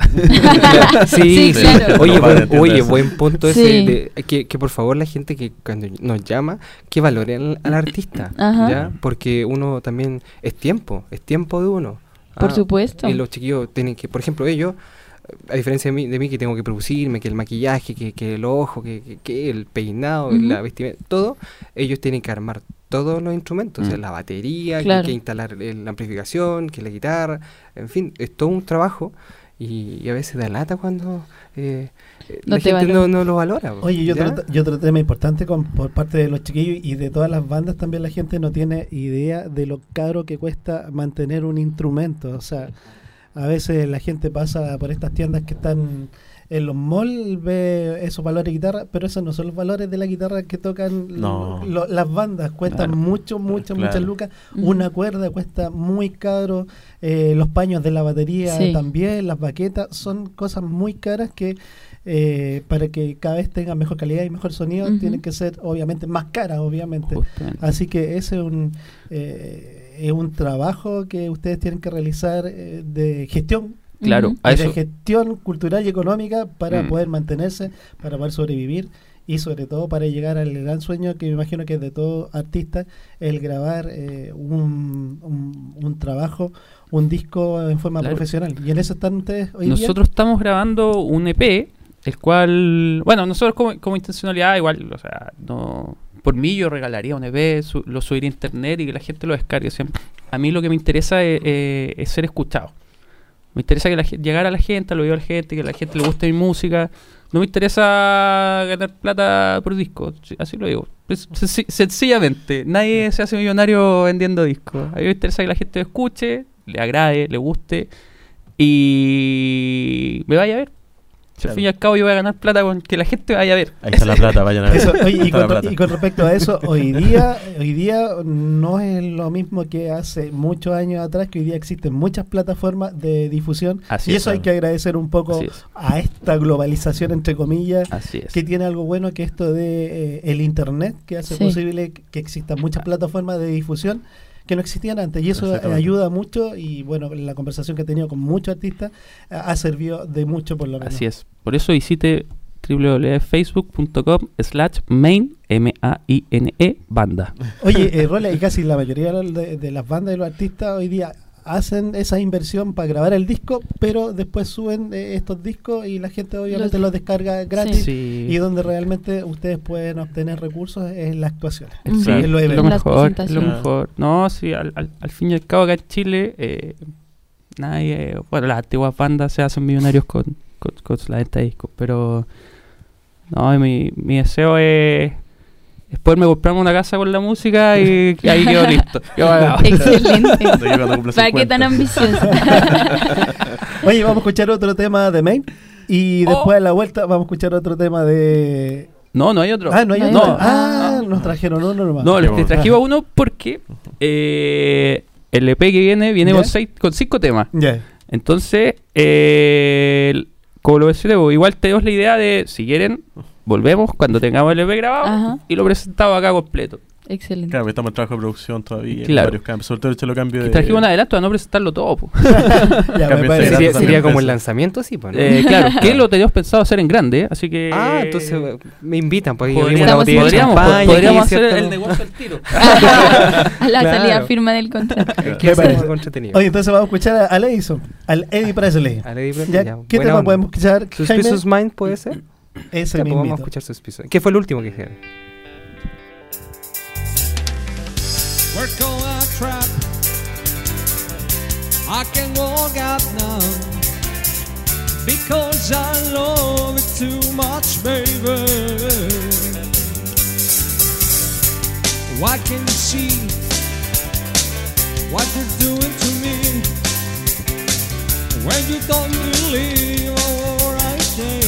S9: Sí, claro.
S7: Oye,
S5: No, padre,
S7: buen,
S5: entiendo
S7: oye
S5: eso.
S7: buen punto ese
S9: Sí.
S7: de que, que por favor la gente que cuando nos llama que valore al, al artista,
S9: Ajá.
S7: ¿ya? Porque uno también es tiempo, es tiempo de uno.
S9: Por
S7: Ah,
S9: supuesto.
S7: Y los chiquillos tienen que, por ejemplo, ellos, a diferencia de mí, de mí que tengo que producirme, que el maquillaje, que, que el ojo, que, que, que el peinado,
S9: Ujú.
S7: la vestimenta, todo, ellos tienen que armar todos los instrumentos, o sea,
S6: Mm.
S7: la batería, que-
S9: Claro.
S7: que, instalar el- la amplificación, que la guitarra, en fin, es todo un trabajo y, y a veces da lata cuando eh, eh,
S9: No
S7: la
S9: te
S7: gente no,
S9: valora.
S7: no lo valora. po,
S2: Oye, y otro,
S7: ¿ya?
S2: t- y otro tema importante con, por parte de los chiquillos y de todas las bandas también la gente no tiene idea de lo caro que cuesta mantener un instrumento. O sea, a veces la gente pasa por estas tiendas que están en los malls, ve esos valores de guitarra, pero esos no son los valores de la guitarra que tocan
S5: No.
S2: lo- las bandas. Cuestan
S6: Claro.
S2: mucho, mucho,
S5: Claro.
S2: muchas lucas.
S9: Ujú.
S2: Una cuerda cuesta muy caro, eh, los paños de la batería
S9: Sí.
S2: también, las baquetas, son cosas muy caras que eh, para que cada vez tengan mejor calidad y mejor sonido
S9: Ujú.
S2: tienen que ser obviamente más caras, obviamente.
S6: Justamente.
S2: Así que ese es un, eh, es un trabajo que ustedes tienen que realizar eh, de gestión.
S6: Claro,
S9: Ujú.
S6: a
S2: y de
S6: eso,
S2: gestión cultural y económica para
S6: Mm.
S2: poder mantenerse, para poder sobrevivir y sobre todo para llegar al gran sueño que me imagino que es de todo artista, el grabar eh, un, un, un trabajo, un disco en forma
S6: Claro.
S2: profesional. ¿Y en eso están ustedes hoy día?
S6: nosotros estamos grabando un E P, el cual, bueno, nosotros como, como intencionalidad, igual, o sea, no, por mí yo regalaría un E P, su- lo subiría a internet y que la gente lo descargue. Siempre. A mí lo que me interesa es, eh, es ser escuchado. Me interesa que la, gen- llegar a la gente, al oído de la gente, que a la gente le guste mi música. No me interesa ganar plata por disco, sí, así lo digo. Es senci- sencillamente, nadie se hace millonario vendiendo discos. A mí me interesa que la gente lo escuche, le agrade, le guste y me vaya a ver. Si al
S5: Claro.
S6: fin y al cabo yo voy a ganar plata con que la gente vaya a ver.
S5: Ahí está la plata, vayan a ver.
S2: Eso, oye,
S5: Ahí
S2: y,
S5: está la
S2: con,
S5: plata.
S2: y con respecto a eso, hoy día hoy día no es lo mismo que hace muchos años atrás, que hoy día existen muchas plataformas de difusión
S6: Así
S2: y
S6: es,
S2: eso hay
S5: claro.
S2: que agradecer un poco
S6: Así es.
S2: a esta globalización entre comillas,
S6: Así es.
S2: que tiene algo bueno, que esto de eh, el internet, que hace
S9: Sí.
S2: posible que existan muchas plataformas de difusión que no existían antes. Y eso eh,
S5: Exactamente.
S2: ayuda mucho. Y bueno, la conversación que he tenido con muchos artistas eh, ha servido de mucho, por lo menos.
S6: Así es. Por eso visite w w w punto facebook punto com slash main, M A I N E, banda.
S2: Oye, eh, Rola, y casi la mayoría de, de las bandas y los artistas hoy día hacen esa inversión para grabar el disco, pero después suben eh, estos discos y la gente obviamente
S9: Los-
S2: los descarga gratis.
S6: Sí.
S2: Y donde realmente ustedes pueden obtener recursos es en las actuaciones.
S9: Mm.
S6: Sí,
S2: en los
S6: es lo
S2: eventos.
S9: Las
S6: mejor, es lo
S9: presentaciones.
S6: mejor. No, sí, al, al, al fin y al cabo acá en Chile, eh, nadie, bueno, las antiguas bandas se hacen millonarios con, con, con la venta de discos, pero no, mi, mi deseo es, es poderme comprarme una casa con la música y, y ahí quedo listo. Yo, bueno,
S9: Excelente.
S5: De ahí cuando cumpla
S9: ¿Para qué
S5: cincuenta.
S9: tan ambicioso?
S2: Oye, vamos a escuchar otro tema de Main y
S6: Oh.
S2: después a la vuelta vamos a escuchar otro tema de...
S6: no, no hay otro.
S2: Ah, no hay
S9: No hay
S2: otro.
S9: otro.
S2: Ah,
S9: Ah.
S2: nos trajeron uno nomás.
S6: No,
S5: Qué
S6: les
S5: bueno.
S6: trajimos uno porque eh, el E P que viene viene
S2: ¿Ya?
S6: con, seis, con cinco temas.
S2: Ya.
S6: Entonces, eh, el- como lo decía, pues, igual tenemos la idea de, si quieren, volvemos cuando tengamos el E P grabado
S9: Ajá.
S6: y lo presentamos acá completo.
S9: Excelente.
S5: Claro, porque estamos en trabajo de producción todavía.
S6: Claro.
S5: Varios cambios. Sobre todo el chelo cambio
S6: Y
S5: de.
S6: trajimos un adelanto a no presentarlo todo. po.
S2: Ya, me
S5: Cambio
S2: parece.
S5: de
S7: Sería,
S5: Gracias,
S7: sería como
S5: empresa.
S7: el lanzamiento, sí, pues, ¿no?
S6: Eh, claro, que lo teníamos pensado hacer en grande, ¿eh? Así que...
S7: Ah, entonces eh, me invitan, pues
S6: Podríamos,
S9: Estamos
S6: podríamos,
S7: champaña
S6: podríamos
S7: aquí,
S6: hacer
S7: ¿cierto?
S6: el negocio al tiro.
S9: A la
S7: Claro.
S9: salida firma del contrato.
S7: Que
S2: Me
S7: sea
S2: parece.
S7: algo entretenido.
S2: Oye, entonces vamos a escuchar a- al Edison, al Eddie Presley.
S7: A Lady Presley,
S2: Ya,
S7: ya,
S2: ¿qué
S7: buena
S2: tema
S7: onda.
S2: podemos escuchar? Jaime?
S7: Suspicious Mind puede ser.
S2: Ese
S7: Ya, pues, vamos a
S2: mismito.
S7: escuchar Suspicious. ¿Qué fue el último que dijeron?
S8: We're going trap. I can walk out now because I love it too much, baby. Why can't you see what you're doing to me when you don't believe what I say?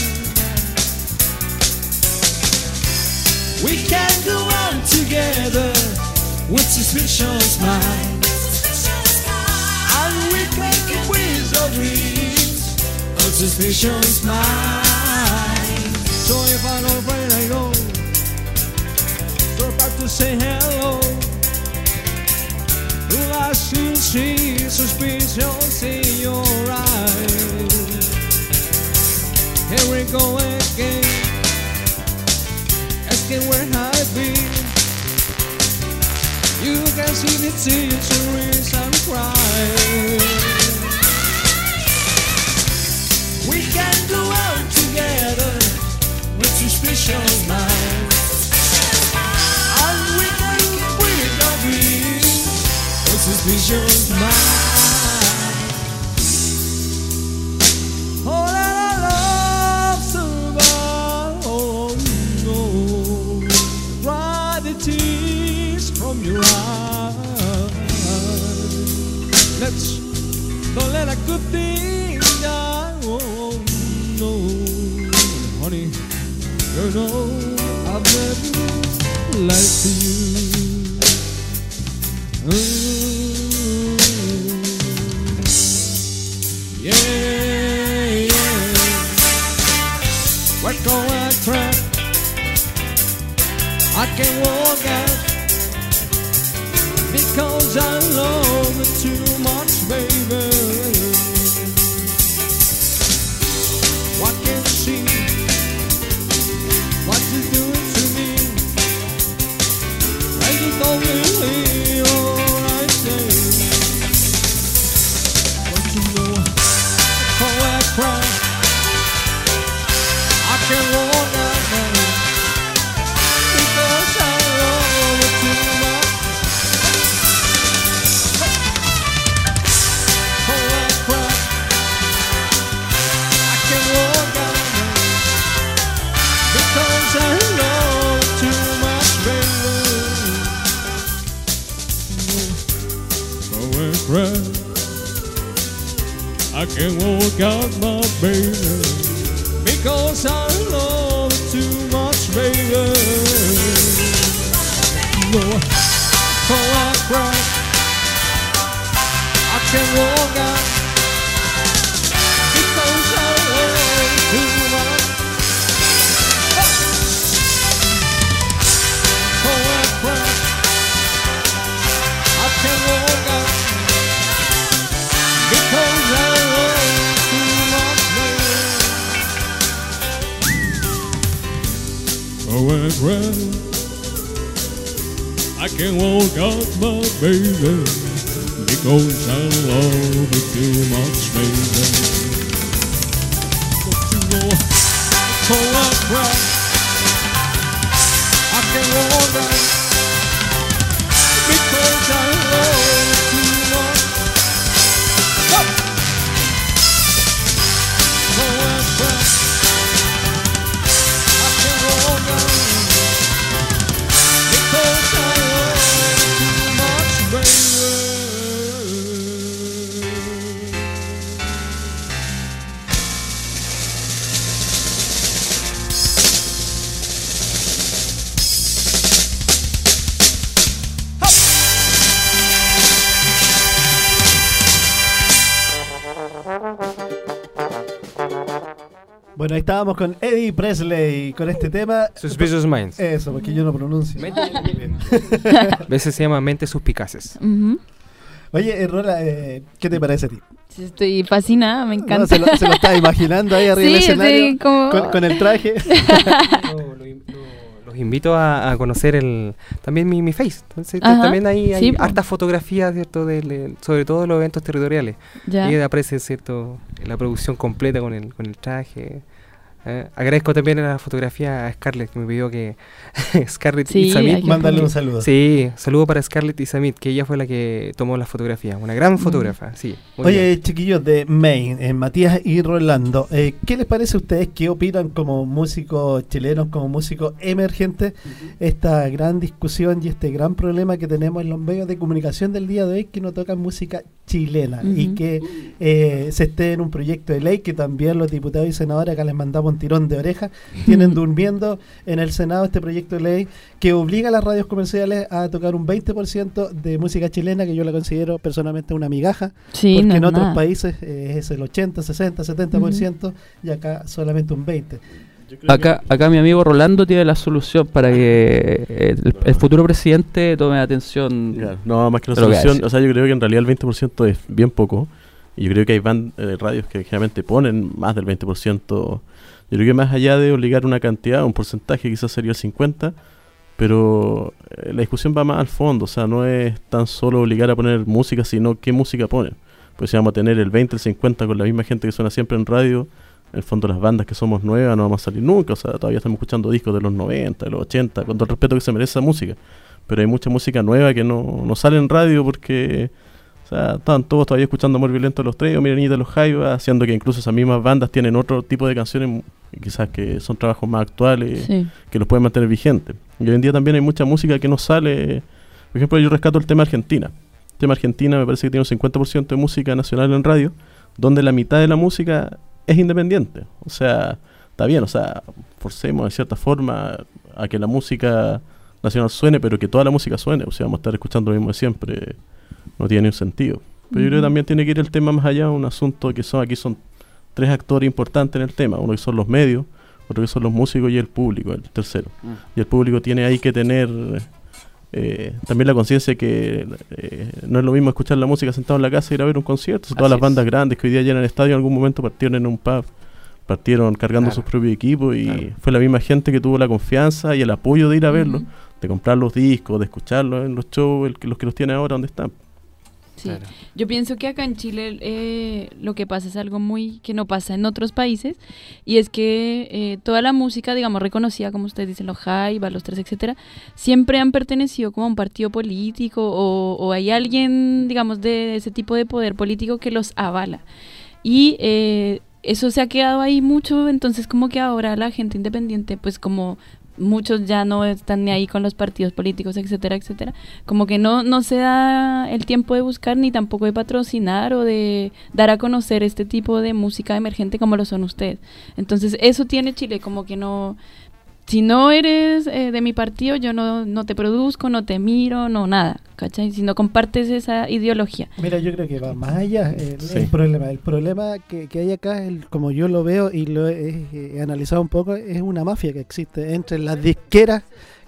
S8: We can go on together with suspicious mind, and we can quiz our dreams of suspicious mind. So if I don't afraid I go, so about to say hello, do I still see suspicious in your eyes? Here we go again, asking where I've been. You can see the tears and rinse and cry. We can go out together with suspicious minds, and we can quit our dreams with suspicious minds. Oh, that I love survive. Oh no, dry the tears from your eyes. Let's don't let a good thing die. Oh no, honey, you know I've never lied to you. Mm. Yeah, yeah. We're going track. I can walk out because I love it too much, baby. What can you see? What you doing to me? When you don't believe all I say. Don't you know? Oh, I cry. I can walk out now because I love it too much. Oh, I cry. I can walk out now because I love it too much, baby. Oh, I cry. I can walk out, my baby, because I love it too much, baby. No, so I cry. I can walk out because I love it too much. So I cry. I
S10: friend. I can't walk out my baby because I love you too much, baby. But you know, so I cry. I can't walk out because I love you too much. Up. So I cry. I can't walk out because I love you too much, baby.
S2: Bueno, ahí estábamos con Eddie Presley con este tema.
S7: Suspicious Minds.
S2: Eso, porque yo no pronuncio.
S7: A veces se llama Mentes Suspicaces.
S9: Ujú.
S2: Oye, eh, Rola, eh, ¿qué te parece a ti?
S9: Sí, estoy fascinada, me encanta.
S2: No, se, lo, se lo estaba imaginando ahí arriba
S9: Sí,
S2: del escenario
S9: sí, como-
S2: con, con el traje.
S7: Lo- lo- lo- Los invito a, a conocer el también mi, mi Face. Entonces,
S9: Ajá,
S7: también ahí hay
S9: sí, po.
S7: hartas fotografías, ¿cierto? Del- del- sobre todo de los eventos territoriales.
S9: Ya.
S7: Y aparece, ¿cierto? La producción completa con el, con el traje. Eh, agradezco también a la fotografía a Scarlett, que me pidió que Scarlett
S9: Sí,
S7: y Samit.
S9: hay que
S2: Mándale
S9: poner-
S2: un saludo.
S7: Sí, saludo para Scarlett y Samit, que ella fue la que tomó las fotografías. Una gran fotógrafa, sí. muy bien.
S2: Oye, chiquillos de Maine, eh, Matías y Rolando, eh, ¿qué les parece a ustedes? ¿Qué opinan como músicos chilenos, como músicos emergentes? Esta gran discusión y este gran problema que tenemos en los medios de comunicación del día de hoy, que no tocan música chilena y
S9: Ujú.
S2: que eh, se esté en un proyecto de ley que también los diputados y senadores, acá les mandamos un tirón de oreja, tienen durmiendo en el Senado este proyecto de ley que obliga a las radios comerciales a tocar un veinte por ciento de música chilena, que yo la considero personalmente una migaja.
S9: Sí,
S2: Porque
S9: no,
S2: en otros
S9: nada.
S2: países eh, es el ochenta, sesenta, setenta por ciento y acá solamente un veinte por ciento.
S6: Acá, acá mi amigo Rolando tiene la solución para que eh, el, el futuro presidente tome atención.
S5: Claro, no, más que la
S6: de lo que
S5: solución,
S6: hace.
S5: o sea, yo creo que en realidad el veinte por ciento es bien poco. Y yo creo que hay band, eh, radios que generalmente ponen más del veinte por ciento. Yo creo que más allá de obligar una cantidad, un porcentaje quizás sería el cincuenta por ciento, pero eh, la discusión va más al fondo. O sea, no es tan solo obligar a poner música, sino qué música ponen. Pues si vamos a tener el veinte, el cincuenta con la misma gente que suena siempre en radio, en el fondo las bandas que somos nuevas no vamos a salir nunca. O sea, todavía estamos escuchando discos de los noventa, de los ochenta, con todo el respeto que se merece esa música. Pero hay mucha música nueva que no, no sale en radio porque... O sea, estaban todos todavía escuchando Amor Violento los Tres o Miranita los Jaivas, haciendo que incluso esas mismas bandas tienen otro tipo de canciones, quizás que son trabajos más actuales,
S9: Sí.
S5: que los pueden mantener vigentes. Y hoy en día también hay mucha música que no sale. Por ejemplo, yo rescato el tema Argentina. El tema Argentina me parece que tiene un cincuenta por ciento de música nacional en radio, donde la mitad de la música es independiente. O sea, está bien, o sea, forcemos de cierta forma a que la música nacional suene, pero que toda la música suene. O sea, vamos a estar escuchando lo mismo de siempre. No tiene un sentido. Pero yo creo que también tiene que ir el tema más allá, un asunto que son, aquí son tres actores importantes en el tema, uno que son los medios, otro que son los músicos y el público, el tercero. Y el público tiene ahí que tener eh, también la conciencia que eh, no es lo mismo escuchar la música sentado en la casa y ir a ver un concierto. Todas
S7: Así
S5: las
S7: es.
S5: bandas grandes que hoy día llenan estadio en algún momento partieron en un pub, partieron cargando
S7: Claro.
S5: sus propios equipos y
S7: Claro.
S5: fue la misma gente que tuvo la confianza y el apoyo de ir a verlos,
S9: Ujú.
S5: de comprar los discos, de escucharlos en los shows, el que- los que los tienen ahora donde están.
S9: Sí.
S7: Claro.
S9: Yo pienso que acá en Chile eh, lo que pasa es algo muy que no pasa en otros países, y es que eh, toda la música, digamos, reconocida, como ustedes dicen, los Jaivas, los Tres, etcétera, siempre han pertenecido como a un partido político o, o hay alguien, digamos, de ese tipo de poder político que los avala. Y eh, eso se ha quedado ahí mucho, entonces como que ahora la gente independiente, pues como muchos ya no están ni ahí con los partidos políticos, etcétera, etcétera, como que no, no se da el tiempo de buscar ni tampoco de patrocinar o de dar a conocer este tipo de música emergente como lo son ustedes. Entonces eso tiene Chile, como que no, si no eres eh, de mi partido, yo no, no te produzco, no te miro, no nada, ¿cachai? Si no compartes esa ideología.
S2: Mira, yo creo que va más allá el,
S5: Sí.
S2: el problema. El problema que, que hay acá, el, como yo lo veo y lo he, he analizado un poco, es una mafia que existe entre las disqueras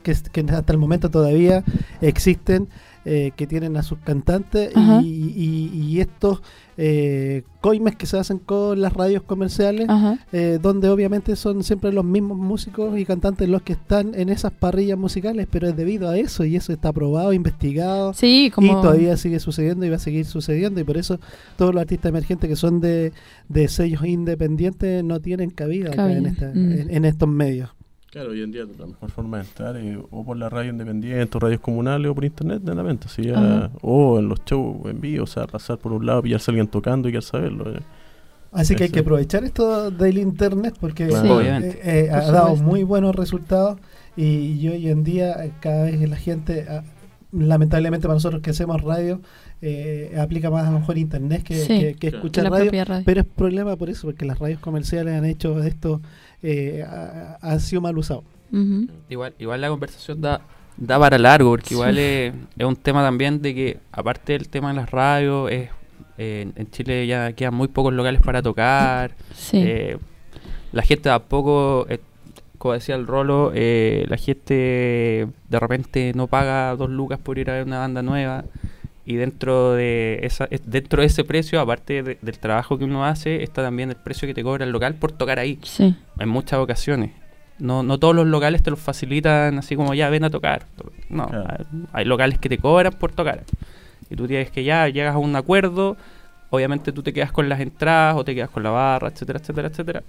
S2: que, que hasta el momento todavía existen, eh, que tienen a sus cantantes
S9: Ajá.
S2: y, y, y estos eh, coimes que se hacen con las radios comerciales,
S9: Ajá.
S2: eh, donde obviamente son siempre los mismos músicos y cantantes los que están en esas parrillas musicales, pero es debido a eso, y eso está probado, investigado,
S9: Sí,
S2: y
S9: como...
S2: todavía sigue sucediendo y va a seguir sucediendo, y por eso todos los artistas emergentes que son de, de sellos independientes no tienen cabida, acá
S9: Cabida.
S2: en, esta,
S9: Mm.
S2: en, en estos medios.
S5: Claro, hoy en día la mejor forma de entrar es o por la radio independiente, o radios comunales, o por internet, netamente. ¿Sí?
S9: Ajá.
S5: O en los shows en vivo, o sea, pasar por un lado, pillarse a alguien tocando y querer saberlo. eh.
S2: Así que hay
S5: Eso.
S2: que aprovechar esto del internet porque
S5: Claro.
S9: Sí.
S2: eh,
S6: Obviamente.
S2: eh, ha
S9: Por
S2: dado
S9: supuesto.
S2: muy buenos resultados, y, y hoy en día eh, cada vez la gente, ah, lamentablemente para nosotros que hacemos radio, eh, aplica más a lo mejor internet que,
S9: Sí.
S2: que, que
S5: Claro.
S2: escuchar
S9: la
S2: radio,
S9: propia radio.
S2: pero es problema por eso, porque las radios comerciales han hecho esto, eh, ha, ha sido mal usado.
S9: Ujú.
S6: Igual, igual la conversación da, da para largo, porque
S9: Sí.
S6: igual es, es un tema también de que, aparte del tema de las radios, es, eh, en Chile ya quedan muy pocos locales para tocar.
S9: Sí.
S6: eh, la gente tampoco, eh, como decía el Rolo, eh, la gente de repente no paga dos lucas por ir a ver una banda nueva. Y dentro de esa es- dentro de ese precio, aparte de- del trabajo que uno hace, está también el precio que te cobra el local por tocar ahí,
S9: Sí.
S6: en muchas ocasiones. No, no todos los locales te los facilitan así como ya ven a tocar. No,
S5: Claro.
S6: hay, hay locales que te cobran por tocar. Y tú tienes que ya llegas a un acuerdo. Obviamente tú te quedas con las entradas o te quedas con la barra, etcétera, etcétera, etcétera.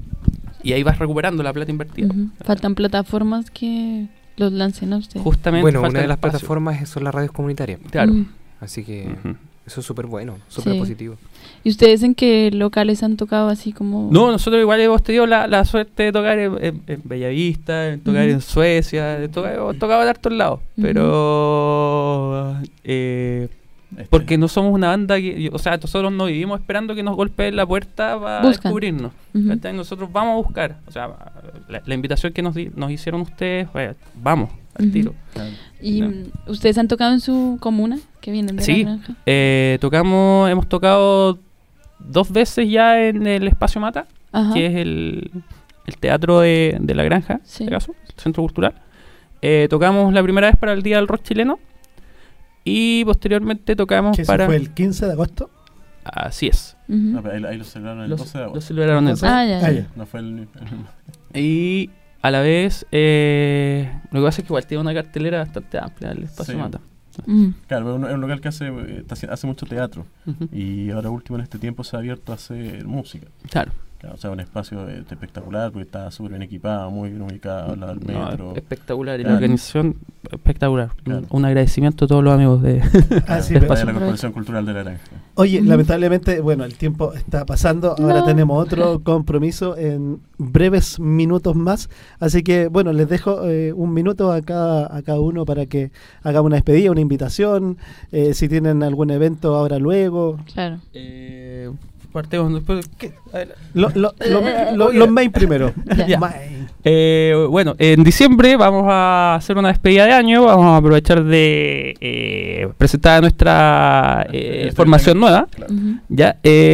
S6: Y ahí vas recuperando la plata invertida.
S9: Ujú. Faltan plataformas que los lancen a ustedes.
S6: Justamente
S7: Bueno,
S6: falta
S7: una de
S6: el
S7: las
S6: espacio.
S7: plataformas es- son las radios comunitarias.
S6: Claro.
S9: Mm.
S7: Así que
S6: Ujú.
S7: eso es súper bueno, súper
S9: Sí.
S7: positivo.
S9: ¿Y ustedes en qué locales han tocado así como...?
S6: No, nosotros igual hemos tenido la, la suerte de tocar en, en- en Bellavista, en tocar
S9: Ujú.
S6: en Suecia, de tocar, hemos tocado en hartos lados.
S9: Ujú.
S6: Pero... eh,
S5: Este,
S6: porque no somos una banda que... yo- o sea, nosotros no vivimos esperando que nos golpeen la puerta para
S9: Buscan.
S6: descubrirnos.
S9: Ujú.
S6: ¿Cachai? Nosotros vamos a buscar. O sea, la, la invitación que nos, di- nos hicieron ustedes, pues, vamos, al
S9: Ujú.
S6: tiro.
S5: claro.
S9: ¿Y
S6: No.
S9: mm, ustedes han tocado en su comuna? Que vienen de
S6: Sí.
S9: la granja.
S6: Eh, tocamos, hemos tocado dos veces ya en el Espacio Mata,
S9: Ajá.
S6: que es el, el teatro de, de la granja,
S9: Sí.
S6: en este caso, el centro cultural. Eh, tocamos la primera vez para el Día del Rock chileno y posteriormente tocamos
S2: Que eso
S6: para...
S2: fue el quince de agosto.
S6: Así es.
S9: Ujú.
S5: No, pero ahí, ahí lo celebraron el
S6: Los,
S5: doce de
S6: los
S5: agosto.
S6: celebraron en-
S2: Entonces-
S9: Ah, ya,
S2: Ah,
S9: ya.
S2: ya.
S5: No fue el, el-
S6: Y a la vez, eh, lo que pasa es que igual tiene una cartelera bastante amplia el Espacio
S5: Sí.
S6: Mata.
S9: Mm.
S5: Claro, pero es un, es un local que hace, eh, está haci- hace mucho teatro.
S6: Ujú.
S5: Y ahora último en este tiempo se ha abierto a hacer música.
S6: Claro.
S5: Claro, o sea, un espacio eh, espectacular porque está súper bien equipado, muy bien ubicado al lado del
S6: No,
S5: metro.
S6: espectacular. Y
S5: Claro.
S6: la organización, espectacular.
S5: Claro.
S6: Un, un agradecimiento a todos los amigos de...
S2: Ah, sí,
S5: de
S2: pero-
S5: la Corporación Cultural de la Granja.
S2: Oye,
S9: Ujú.
S2: lamentablemente, bueno, el tiempo está pasando. Ahora
S9: No.
S2: tenemos otro compromiso en breves minutos más. Así que, bueno, les dejo eh, un minuto a cada, a cada uno para que hagamos una despedida, una invitación. eh, si tienen algún evento ahora luego.
S9: Claro.
S6: Eh, partemos después. ¿qué? A ver,
S2: Lo- lo- lo-
S6: Eh,
S2: lo-
S6: oye.
S2: los main primero.
S9: Ya.
S2: Main.
S6: Eh, bueno, en diciembre vamos a hacer una despedida de año. Vamos a aprovechar de eh, presentar nuestra eh,
S5: Este-
S6: formación nueva.
S5: Claro.
S9: Ujú.
S6: Ya,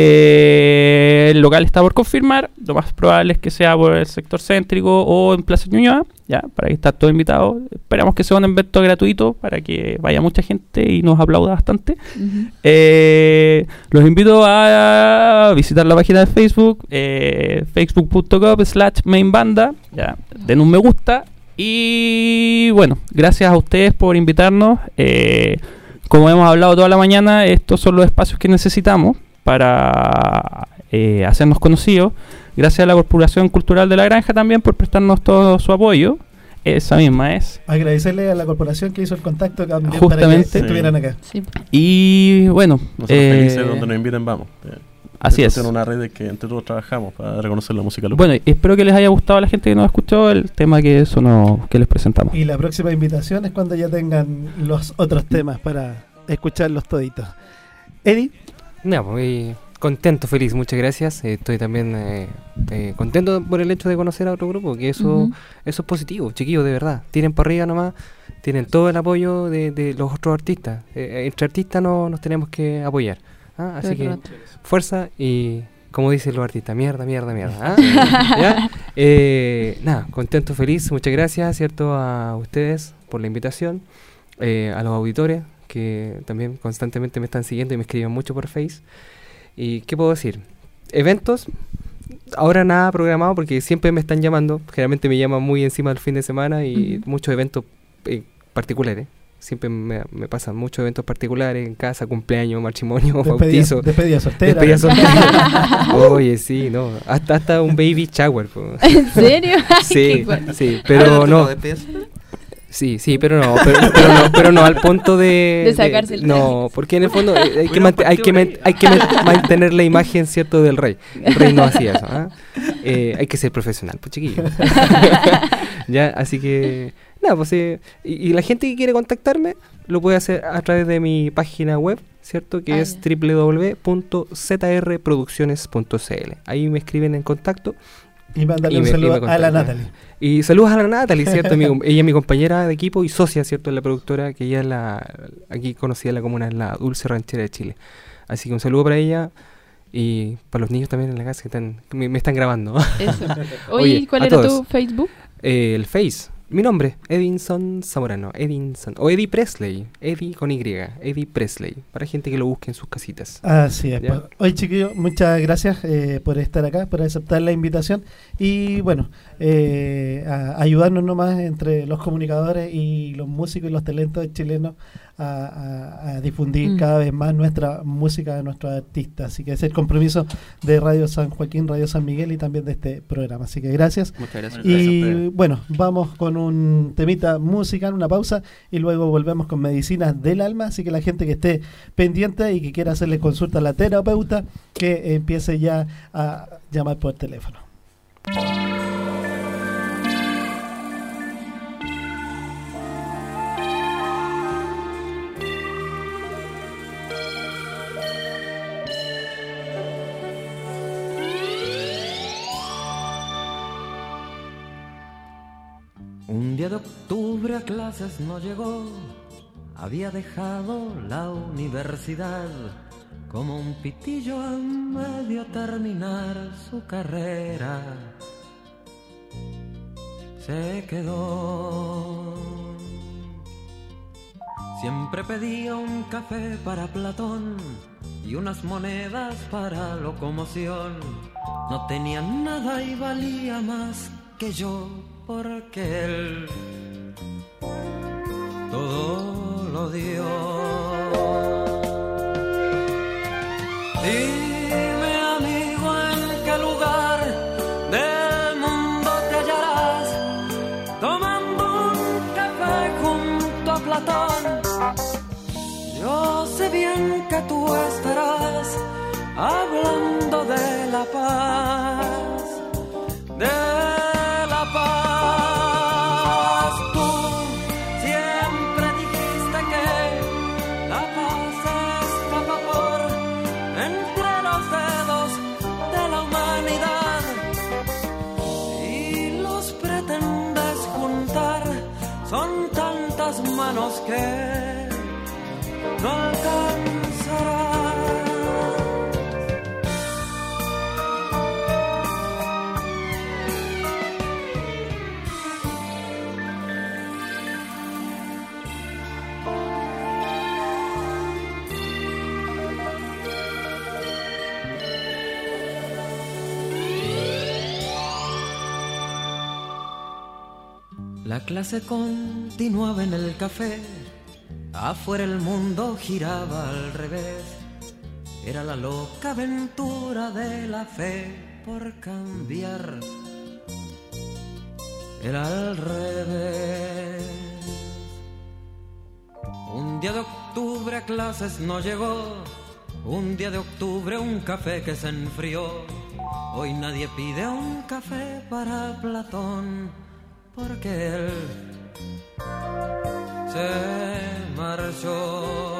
S6: eh, el local está por confirmar. Lo más probable es que sea por el sector céntrico o en Plaza Ñuñoa. Ya, para que estar todos invitados. Esperamos que sea un evento gratuito para que vaya mucha gente y nos aplauda bastante.
S9: Ujú.
S6: Eh, los invito a visitar la página de Facebook, eh, facebook punto com slash mainbanda. Ya, den un me gusta. Y bueno, gracias a ustedes por invitarnos. Eh, como hemos hablado toda la mañana, estos son los espacios que necesitamos para eh, hacernos conocidos. Gracias a la Corporación Cultural de la Granja también por prestarnos todo su apoyo. Esa misma es.
S2: Agradecerle a la corporación que hizo el contacto también para que
S6: Justamente.
S2: estuvieran acá.
S9: Sí.
S6: Y bueno,
S5: Nosotros
S6: eh,
S5: felices donde nos inviten, vamos. Eh,
S6: así
S5: esto
S6: es.
S5: una red de que entre todos trabajamos para reconocer la música local.
S6: Bueno, espero que les haya gustado a la gente que nos escuchó el tema que sonó, que les presentamos.
S2: Y la próxima invitación es cuando ya tengan los otros temas para escucharlos toditos. Eddie,
S7: No, muy contento, feliz, muchas gracias. Eh, estoy también eh, eh, contento por el hecho de conocer a otro grupo, que eso,
S9: Ujú.
S7: eso es positivo, chiquillos, de verdad. Tienen para arriba nomás, tienen todo el apoyo de, de los otros artistas. Eh, entre artistas no, nos tenemos que apoyar. ¿ah? Así
S9: Todo el
S7: que
S9: rato.
S7: fuerza y como dicen los artistas, mierda, mierda, mierda. ¿ah? ¿Ya? Eh, nada, contento, feliz, muchas gracias, ¿cierto? A ustedes por la invitación, eh, a los auditores que también constantemente me están siguiendo y me escriben mucho por Face. ¿Y qué puedo decir? Eventos, ahora nada programado porque siempre me están llamando, generalmente me llaman muy encima del fin de semana y uh-huh. muchos eventos eh, particulares. Siempre me, me pasan muchos eventos particulares en casa, cumpleaños, matrimonio, bautizo.
S2: Despedida soltera.
S7: Despedida soltera. Oye, sí, no. Hasta, hasta un baby shower. Po.
S9: ¿En serio?
S7: Sí, sí, pero no. Sí, sí, pero no, pero, pero no, pero no al punto de...
S9: De sacarse
S7: de,
S9: el
S7: No, porque en el fondo eh, hay, que mant- hay, que man- hay que man- mantener la imagen, ¿cierto?, del rey. El rey no hacía eso, ¿ah? eh, hay que ser profesional, pues chiquillos. Ya, así que... Nada, pues eh, y, y la gente que quiere contactarme lo puede hacer a través de mi página web, ¿cierto? Que ah, es doble u doble u doble u punto z r producciones punto c l. Ahí me escriben en contacto.
S2: Y mándale un saludo a la Natalie.
S7: Y saludos a la Natalie, ¿cierto? mi, ella es mi compañera de equipo y socia, ¿cierto? En la productora, que ella es la, aquí conocida en la comuna, es la Dulce Ranchera de Chile. Así que un saludo para ella y para los niños también en la casa que, están, que me, me están grabando.
S9: Eso. Oye, Oye ¿cuál era todos. tu Facebook?
S7: Eh, el Face. Mi nombre, Edinson Zamorano, Edinson, o Eddie Presley, Eddie con Y, Eddie Presley, para gente que lo busque en sus casitas.
S2: Así es. Pues. Oye, chiquillos, muchas gracias eh, por estar acá, por aceptar la invitación y bueno, eh, a ayudarnos nomás entre los comunicadores y los músicos y los talentos chilenos a, a, a difundir mm. cada vez más nuestra música de nuestros artistas. Así que ese es el compromiso de Radio San Joaquín, Radio San Miguel y también de este programa. Así que gracias.
S7: Muchas gracias.
S2: Y
S7: gracias,
S2: bueno, vamos con un temita musical, una pausa y luego volvemos con Medicinas del Alma. Así que la gente que esté pendiente y que quiera hacerle consulta a la terapeuta, que empiece ya a llamar por teléfono.
S11: Un día de octubre a clases no llegó, había dejado la universidad, como un pitillo a medio terminar su carrera. Se quedó. Siempre pedía un café para Platón y unas monedas para locomoción. No tenía nada y valía más que yo, porque él todo lo dio. Dime, amigo, en qué lugar del mundo te hallarás tomando un café junto a Platón. Yo sé bien que tú estarás hablando de la paz, de la paz. Son tantas manos que no alcanzarán. La clase continuaba en el café, afuera el mundo giraba al revés. Era la loca aventura de la fe por cambiar el al revés. Un día de octubre a clases no llegó, un día de octubre un café que se enfrió. Hoy nadie pide un café para Platón, porque él se marchó.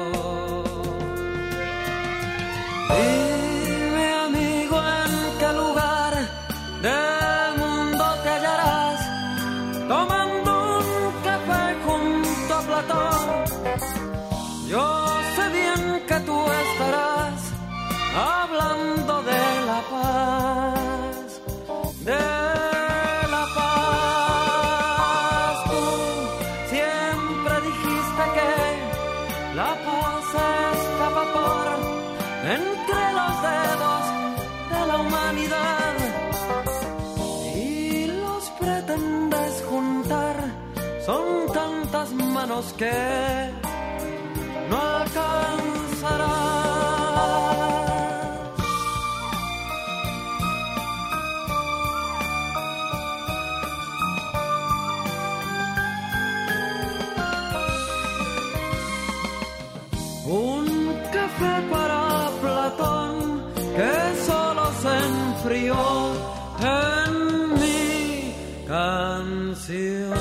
S11: Dime, amigo, en qué lugar del mundo te hallarás tomando un café junto a Platón. Yo sé bien que tú estarás hablando de la la paz, de la paz. Tú siempre dijiste que la paz se escapa por entre los dedos de la humanidad y los pretendes juntar. Son tantas manos que no alcanzarás. Un café para Platón que solo se enfrió en mi canción.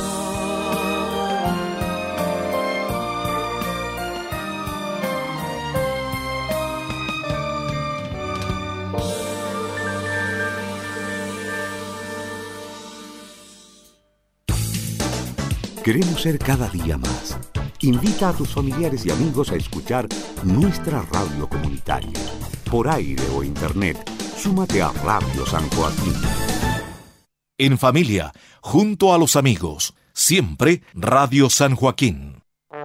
S1: Queremos ser cada día más. Invita a tus familiares y amigos a escuchar nuestra radio comunitaria. Por aire o internet, súmate a Radio San Joaquín.
S12: En familia, junto a los amigos, siempre Radio San Joaquín.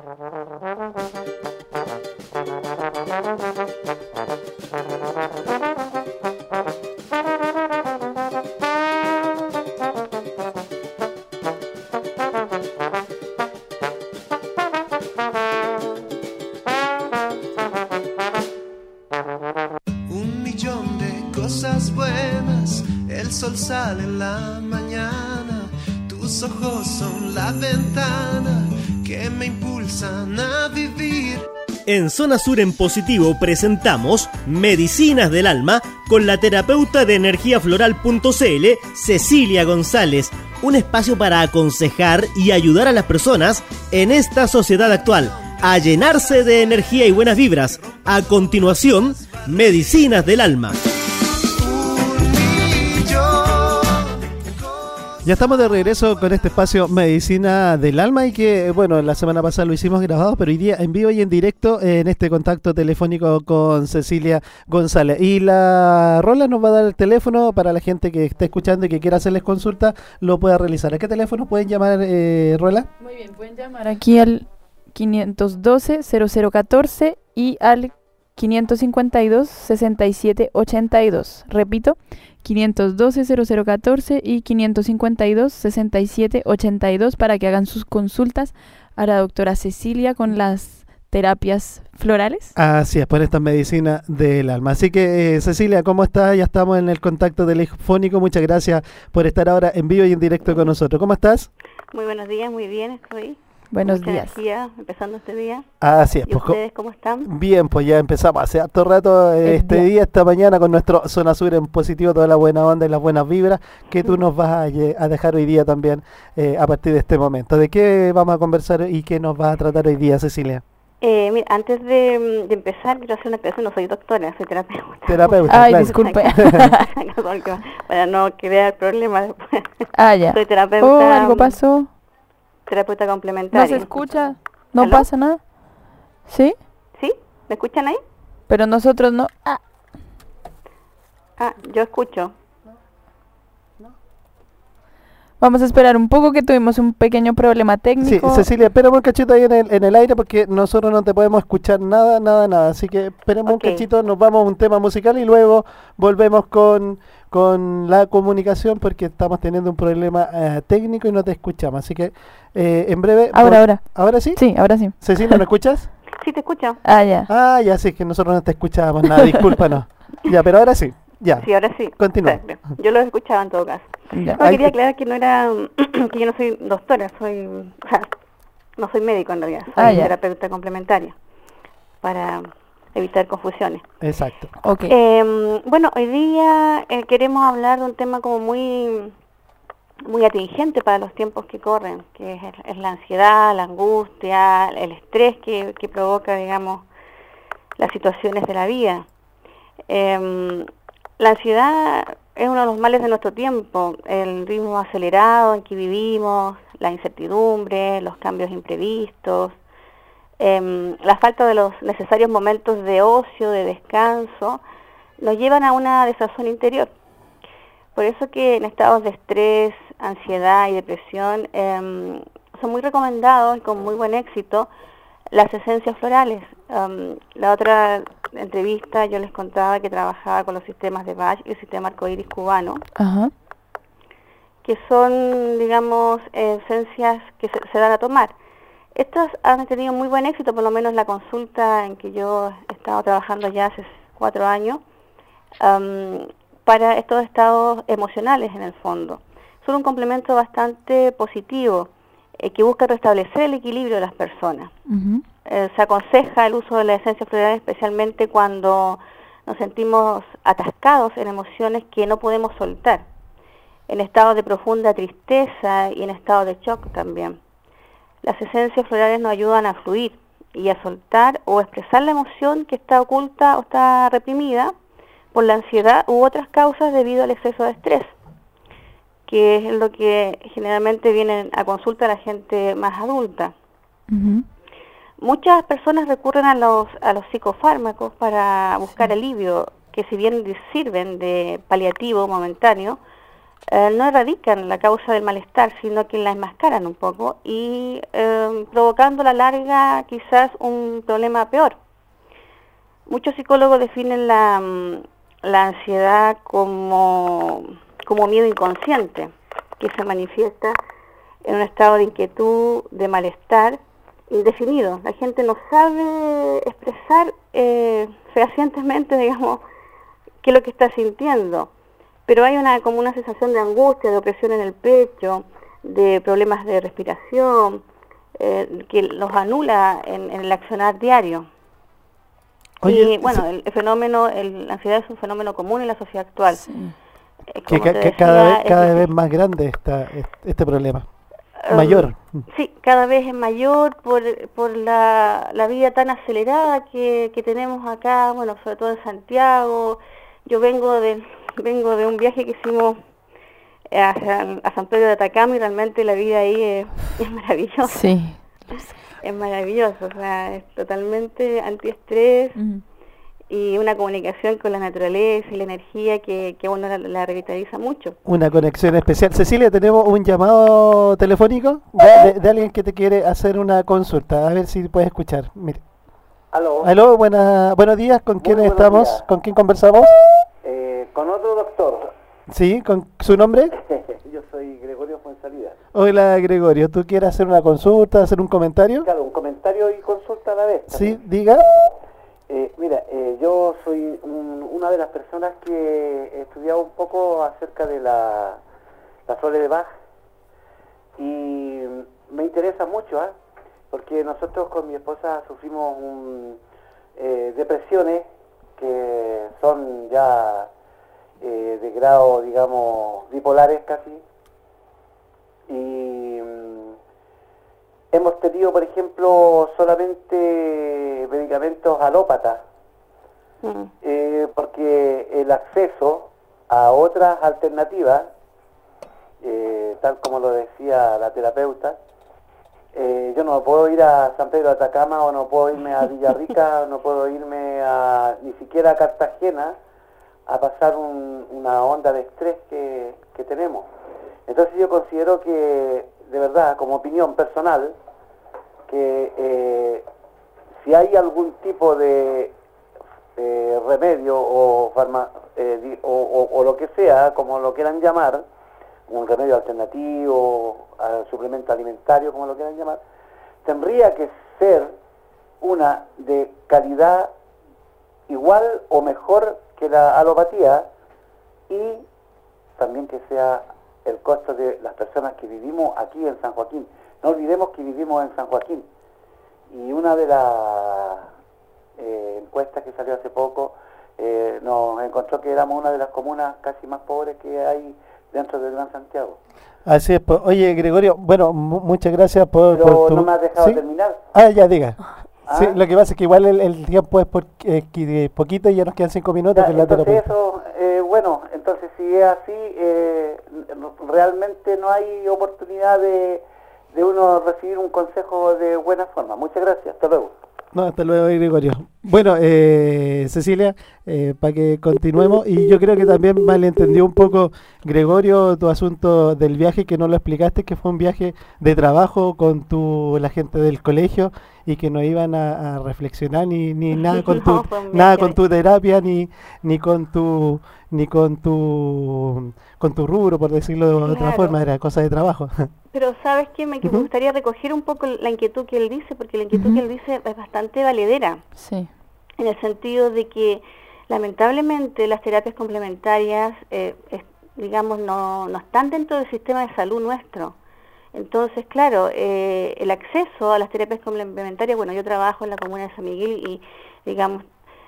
S13: sol sale en la mañana, tus ojos son la ventana que me impulsan a vivir.
S3: En Zona Sur en Positivo presentamos Medicinas del Alma con la terapeuta de energía floral punto c l, Cecilia González, un espacio para aconsejar y ayudar a las personas en esta sociedad actual a llenarse de energía y buenas vibras. A continuación, Medicinas del Alma.
S2: Ya estamos de regreso con este espacio Medicina del Alma y que, bueno, la semana pasada lo hicimos grabado, pero hoy día en vivo y en directo en este contacto telefónico con Cecilia González. Y la Rola nos va a dar el teléfono para la gente que esté escuchando y que quiera hacerles consulta, lo pueda realizar. ¿A qué teléfono pueden llamar, eh, Rola?
S9: Muy bien, pueden llamar aquí al quinientos doce, cero cero catorce y al quinientos cincuenta y dos, sesenta y siete ochenta y dos. Repito, quinientos doce, cero cero catorce y quinientos cincuenta y dos, sesenta y siete ochenta y dos para que hagan sus consultas a la doctora Cecilia con las terapias florales.
S2: Así es, por esta medicina del alma. Así que, eh, Cecilia, ¿cómo estás? Ya estamos en el contacto telefónico. Muchas gracias por estar ahora en vivo y en directo con nosotros. ¿Cómo estás?
S14: Muy buenos días, muy bien, estoy.
S9: Buenos
S14: Mucha
S9: días.
S14: Energía, empezando este día.
S2: Así es.
S14: ¿Y
S2: Pues,
S14: ustedes cómo están?
S2: Bien, pues ya empezamos hace harto rato eh, este día. día, esta mañana con nuestro Zona Sur en positivo, toda la buena onda y las buenas vibras que tú nos vas a, a dejar hoy día también eh, a partir de este momento. ¿De qué vamos a conversar y qué nos vas a tratar hoy día, Cecilia?
S14: Eh, mira, antes de, de empezar, quiero hacer una aclaración. No soy doctora, soy terapeuta.
S2: Terapeuta,
S9: Ay,
S2: claro.
S9: disculpe.
S14: Para no crear problemas después.
S9: Ah, ya.
S14: Soy terapeuta.
S9: Oh, algo pasó.
S14: Terapeuta complementaria.
S9: ¿No se escucha? ¿No
S14: ¿Aló?
S9: pasa nada? ¿Sí?
S14: ¿Sí? ¿Me escuchan ahí?
S9: Pero nosotros no. Ah.
S14: Ah, yo escucho.
S9: Vamos a esperar un poco que tuvimos un pequeño problema
S2: Sí,
S9: técnico.
S2: Cecilia, esperemos un cachito ahí en el, en el aire porque nosotros no te podemos escuchar nada, nada, nada. Así que esperemos
S14: Ok.
S2: un cachito, nos vamos a un tema musical y luego volvemos con, con la comunicación porque estamos teniendo un problema eh, técnico y no te escuchamos. Así que eh, en breve...
S9: Ahora,
S2: vol-
S9: ahora.
S2: ¿Ahora sí?
S9: Sí, ahora sí.
S2: Cecilia, ¿me escuchas?
S14: Sí, te escucho.
S9: Ah, ya.
S2: Ah, ya sí, que nosotros no te escuchábamos nada, discúlpanos. Ya, pero ahora sí, ya.
S14: Sí, ahora sí.
S2: Continúa.
S14: Perfecto. Yo lo escuchaba en todo caso.
S9: Ya.
S14: No,
S2: Ahí
S14: quería
S2: te-
S14: aclarar que no era, que yo no soy doctora, soy, o sea, no soy médico en realidad, soy
S9: Ah, ya.
S14: terapeuta complementaria, para evitar confusiones.
S2: Exacto.
S9: Ok.
S14: Eh, bueno, hoy día eh, queremos hablar de un tema como muy, muy atingente para los tiempos que corren, que es, es la ansiedad, la angustia, el estrés que, que provoca, digamos, las situaciones de la vida. Eh, la ansiedad es uno de los males de nuestro tiempo, el ritmo acelerado en que vivimos, la incertidumbre, los cambios imprevistos, eh, la falta de los necesarios momentos de ocio, de descanso, nos llevan a una desazón interior. Por eso que en estados de estrés, ansiedad y depresión eh, son muy recomendados y con muy buen éxito las esencias florales. Um, la otra entrevista yo les contaba que trabajaba con los sistemas de Bach y el sistema arcoíris cubano,
S9: Ajá.
S14: que son, digamos, esencias que se, se dan a tomar. Estas han tenido muy buen éxito, por lo menos la consulta en que yo he estado trabajando ya hace cuatro años, um, para estos estados emocionales en el fondo. Son un complemento bastante positivo eh, que busca restablecer el equilibrio de las personas.
S9: Ujú.
S14: Eh, se aconseja el uso de la esencia floral especialmente cuando nos sentimos atascados en emociones que no podemos soltar, en estado de profunda tristeza y en estado de shock también. Las esencias florales nos ayudan a fluir y a soltar o expresar la emoción que está oculta o está reprimida por la ansiedad u otras causas debido al exceso de estrés, que es lo que generalmente vienen a consulta la gente más adulta.
S9: Ujú.
S14: Muchas personas recurren a los, a los psicofármacos para buscar alivio, que si bien sirven de paliativo momentáneo, eh, no erradican la causa del malestar, sino que la enmascaran un poco y eh, provocando a la larga quizás un problema peor. Muchos psicólogos definen la, mm, la ansiedad como, como miedo inconsciente, que se manifiesta en un estado de inquietud, de malestar, indefinido. La gente no sabe expresar eh, fehacientemente, digamos, qué es lo que está sintiendo, pero hay una como una sensación de angustia, de opresión en el pecho, de problemas de respiración, eh, que los anula en, en el accionar diario.
S2: Oye,
S14: y bueno,
S2: sí.
S14: el, el fenómeno, el, la ansiedad es un fenómeno común en la sociedad actual. Eh,
S2: Que,
S14: como
S2: ca-
S14: te
S2: que cada
S14: decía,
S2: vez,
S14: es
S2: cada
S14: difícil.
S2: vez más grande está este, este problema.
S14: Um,
S2: Mayor.
S14: Sí, cada vez es mayor por, por la, la vida tan acelerada que, que tenemos acá, bueno, sobre todo en Santiago. Yo vengo de vengo de un viaje que hicimos a, a San Pedro de Atacama y realmente la vida ahí es, es maravillosa.
S9: Sí.
S14: Es maravilloso, o sea, es totalmente antiestrés
S9: Ujú.
S14: y una comunicación con la naturaleza y la energía que, que a uno la, la revitaliza mucho.
S2: Una conexión especial. Cecilia, tenemos un llamado telefónico de, de- de alguien que te quiere hacer una consulta. A ver si puedes escuchar. Mire.
S15: Aló,
S2: Aló, buena, buenos días. ¿Con quién
S15: buenos
S2: estamos?
S15: días.
S2: ¿Con quién conversamos?
S15: eh, con otro doctor.
S2: Sí, ¿con su nombre?
S15: Yo soy Gregorio Fuensalida.
S2: Hola, Gregorio. ¿Tú quieres hacer una consulta, hacer un comentario?
S15: Claro, un comentario y consulta a la vez.
S2: Sí, diga.
S15: Eh, mira, eh, yo soy un- una de las personas que he estudiado un poco acerca de la, las flores de Bach y me interesa mucho, ¿ah? Porque nosotros con mi esposa sufrimos un, eh, depresiones que son ya eh, de grado, digamos, bipolares casi. Y mm, hemos tenido, por ejemplo, solamente medicamentos alópatas,
S14: Mm.
S15: eh, porque el acceso a otras alternativas, eh, tal como lo decía la terapeuta, eh, yo no puedo ir a San Pedro de Atacama o no puedo irme a Villarrica, no puedo irme a ni siquiera a Cartagena a pasar un- una onda de estrés que, que tenemos. Entonces yo considero que, de verdad, como opinión personal, que eh, si hay algún tipo de eh, remedio o, farma, eh, di- o, o- o lo que sea, como lo quieran llamar, un remedio alternativo, al suplemento alimentario, como lo quieran llamar, tendría que ser una de calidad igual o mejor que la alopatía y también que sea el costo de las personas que vivimos aquí en San Joaquín. No olvidemos que vivimos en San Joaquín. Y una de las eh, encuestas que salió hace poco eh, nos encontró que éramos una de las comunas casi más pobres que hay dentro del Gran Santiago.
S2: Así es. Pues. Oye, Gregorio, bueno, mu- muchas gracias por,
S15: Pero
S2: por tu...
S15: no me has dejado
S2: ¿Sí?
S15: terminar.
S2: Ah, ya, diga.
S15: Ah.
S2: Sí, lo que pasa es que igual el, el tiempo es por, eh, que- poquito y ya nos quedan cinco minutos.
S15: Ya,
S2: que es la
S15: entonces
S2: terapeuta.
S15: eso, eh, bueno, entonces si es así, eh, realmente no hay oportunidad de, de uno recibir un consejo de buena forma. Muchas gracias, hasta luego.
S2: No, hasta luego, Gregorio. Bueno, eh, Cecilia, eh, para que continuemos, y yo creo que también malentendió un poco, Gregorio, tu asunto del viaje, que no lo explicaste, que fue un viaje de trabajo con tu, la gente del colegio, y que no iban a, a reflexionar ni, ni nada con tu
S14: No, fue un
S2: nada
S14: viaje
S2: con
S14: de-
S2: tu terapia, ni ni con tu ni con tu con tu rubro, por decirlo de otra
S14: Claro.
S2: forma, era cosa de trabajo.
S14: Pero ¿sabes qué? Me, que me
S2: Ujú.
S14: gustaría recoger un poco la inquietud que él dice, porque la inquietud
S9: Ujú.
S14: que él dice es bastante valedera,
S9: Sí.
S14: en el sentido de que lamentablemente las terapias complementarias, eh, es- digamos, no, no están dentro del sistema de salud nuestro. Entonces, claro, eh, el acceso a las terapias complementarias, bueno, yo trabajo en la comuna de San Miguel y, digamos,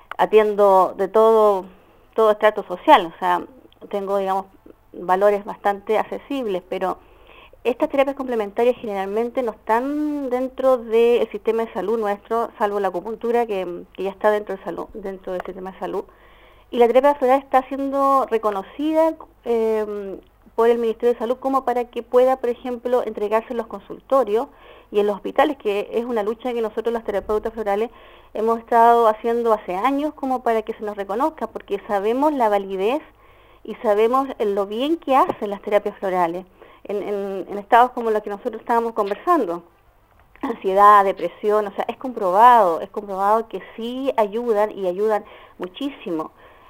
S14: atiendo de todo, todo estrato social, o sea, tengo, digamos, valores bastante accesibles, pero estas terapias complementarias generalmente no están dentro del sistema de salud nuestro, salvo la acupuntura que, que ya está dentro, de salud, dentro del sistema de salud. Y la terapia floral está siendo reconocida eh, por el Ministerio de Salud como para que pueda, por ejemplo, entregarse en los consultorios y en los hospitales, que es una lucha que nosotros los terapeutas florales hemos estado haciendo hace años como para que se nos reconozca, porque sabemos la validez y sabemos lo bien que hacen las terapias florales en, en, en estados como los que nosotros estábamos conversando. Ansiedad, depresión, o sea, es comprobado, es comprobado que sí ayudan y ayudan muchísimo.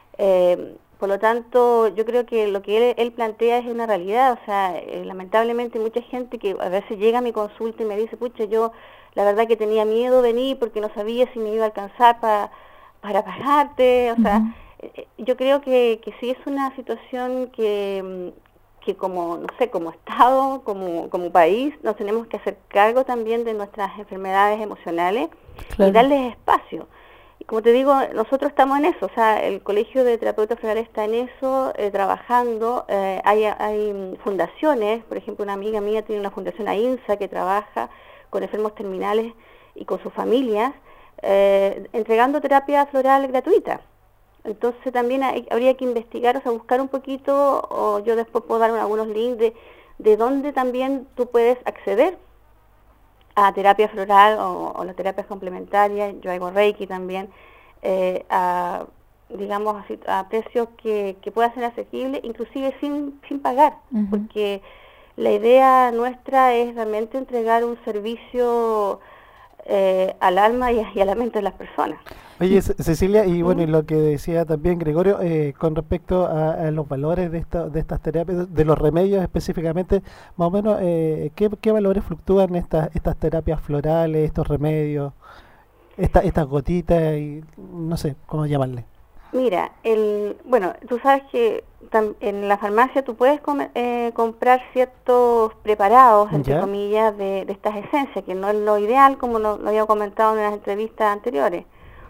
S14: Eh, por lo tanto, yo creo que lo que él, él plantea es una realidad, o sea, eh, lamentablemente mucha gente que a veces llega a mi consulta y me dice, pucha, yo la verdad que tenía miedo venir porque no sabía si me iba a alcanzar pa, para pagarte, o sea,
S9: Ujú.
S14: eh, yo creo que, que sí es una situación que, mm, que como, no sé, como Estado, como, como país, nos tenemos que hacer cargo también de nuestras enfermedades emocionales
S9: Claro.
S14: y darles espacio. Y como te digo, nosotros estamos en eso, o sea, el Colegio de Terapeutas Florales está en eso, eh, trabajando, eh, hay, hay mm, fundaciones, por ejemplo, una amiga mía tiene una fundación AINSA que trabaja con enfermos terminales y con sus familias, eh, entregando terapia floral gratuita. Entonces también hay- habría que investigar, o sea, buscar un poquito, o yo después puedo dar algunos links de, de dónde también tú puedes acceder a terapia floral o, o las terapias complementarias, yo hago Reiki también, eh, a, digamos así, a precios que, que puedan ser asequibles, inclusive sin, sin pagar,
S9: Ujú.
S14: porque la idea nuestra es realmente entregar un servicio eh, al alma y a, y a la mente de las personas.
S2: Oye, Ce- Cecilia, y bueno, y
S14: ¿Mm?
S2: lo que decía también Gregorio, eh, con respecto a, a los valores de, esta, de estas terapias, de los remedios específicamente, más o menos, eh, ¿qué, qué valores fluctúan estas estas terapias florales, estos remedios, esta, estas gotitas, y no sé cómo llamarle?
S14: Mira, el, bueno, tú sabes que tam- en la farmacia tú puedes come- eh, comprar ciertos preparados, entre
S2: ¿Ya?
S14: comillas, de, de estas esencias, que no es lo ideal, como lo, lo había comentado en las entrevistas anteriores.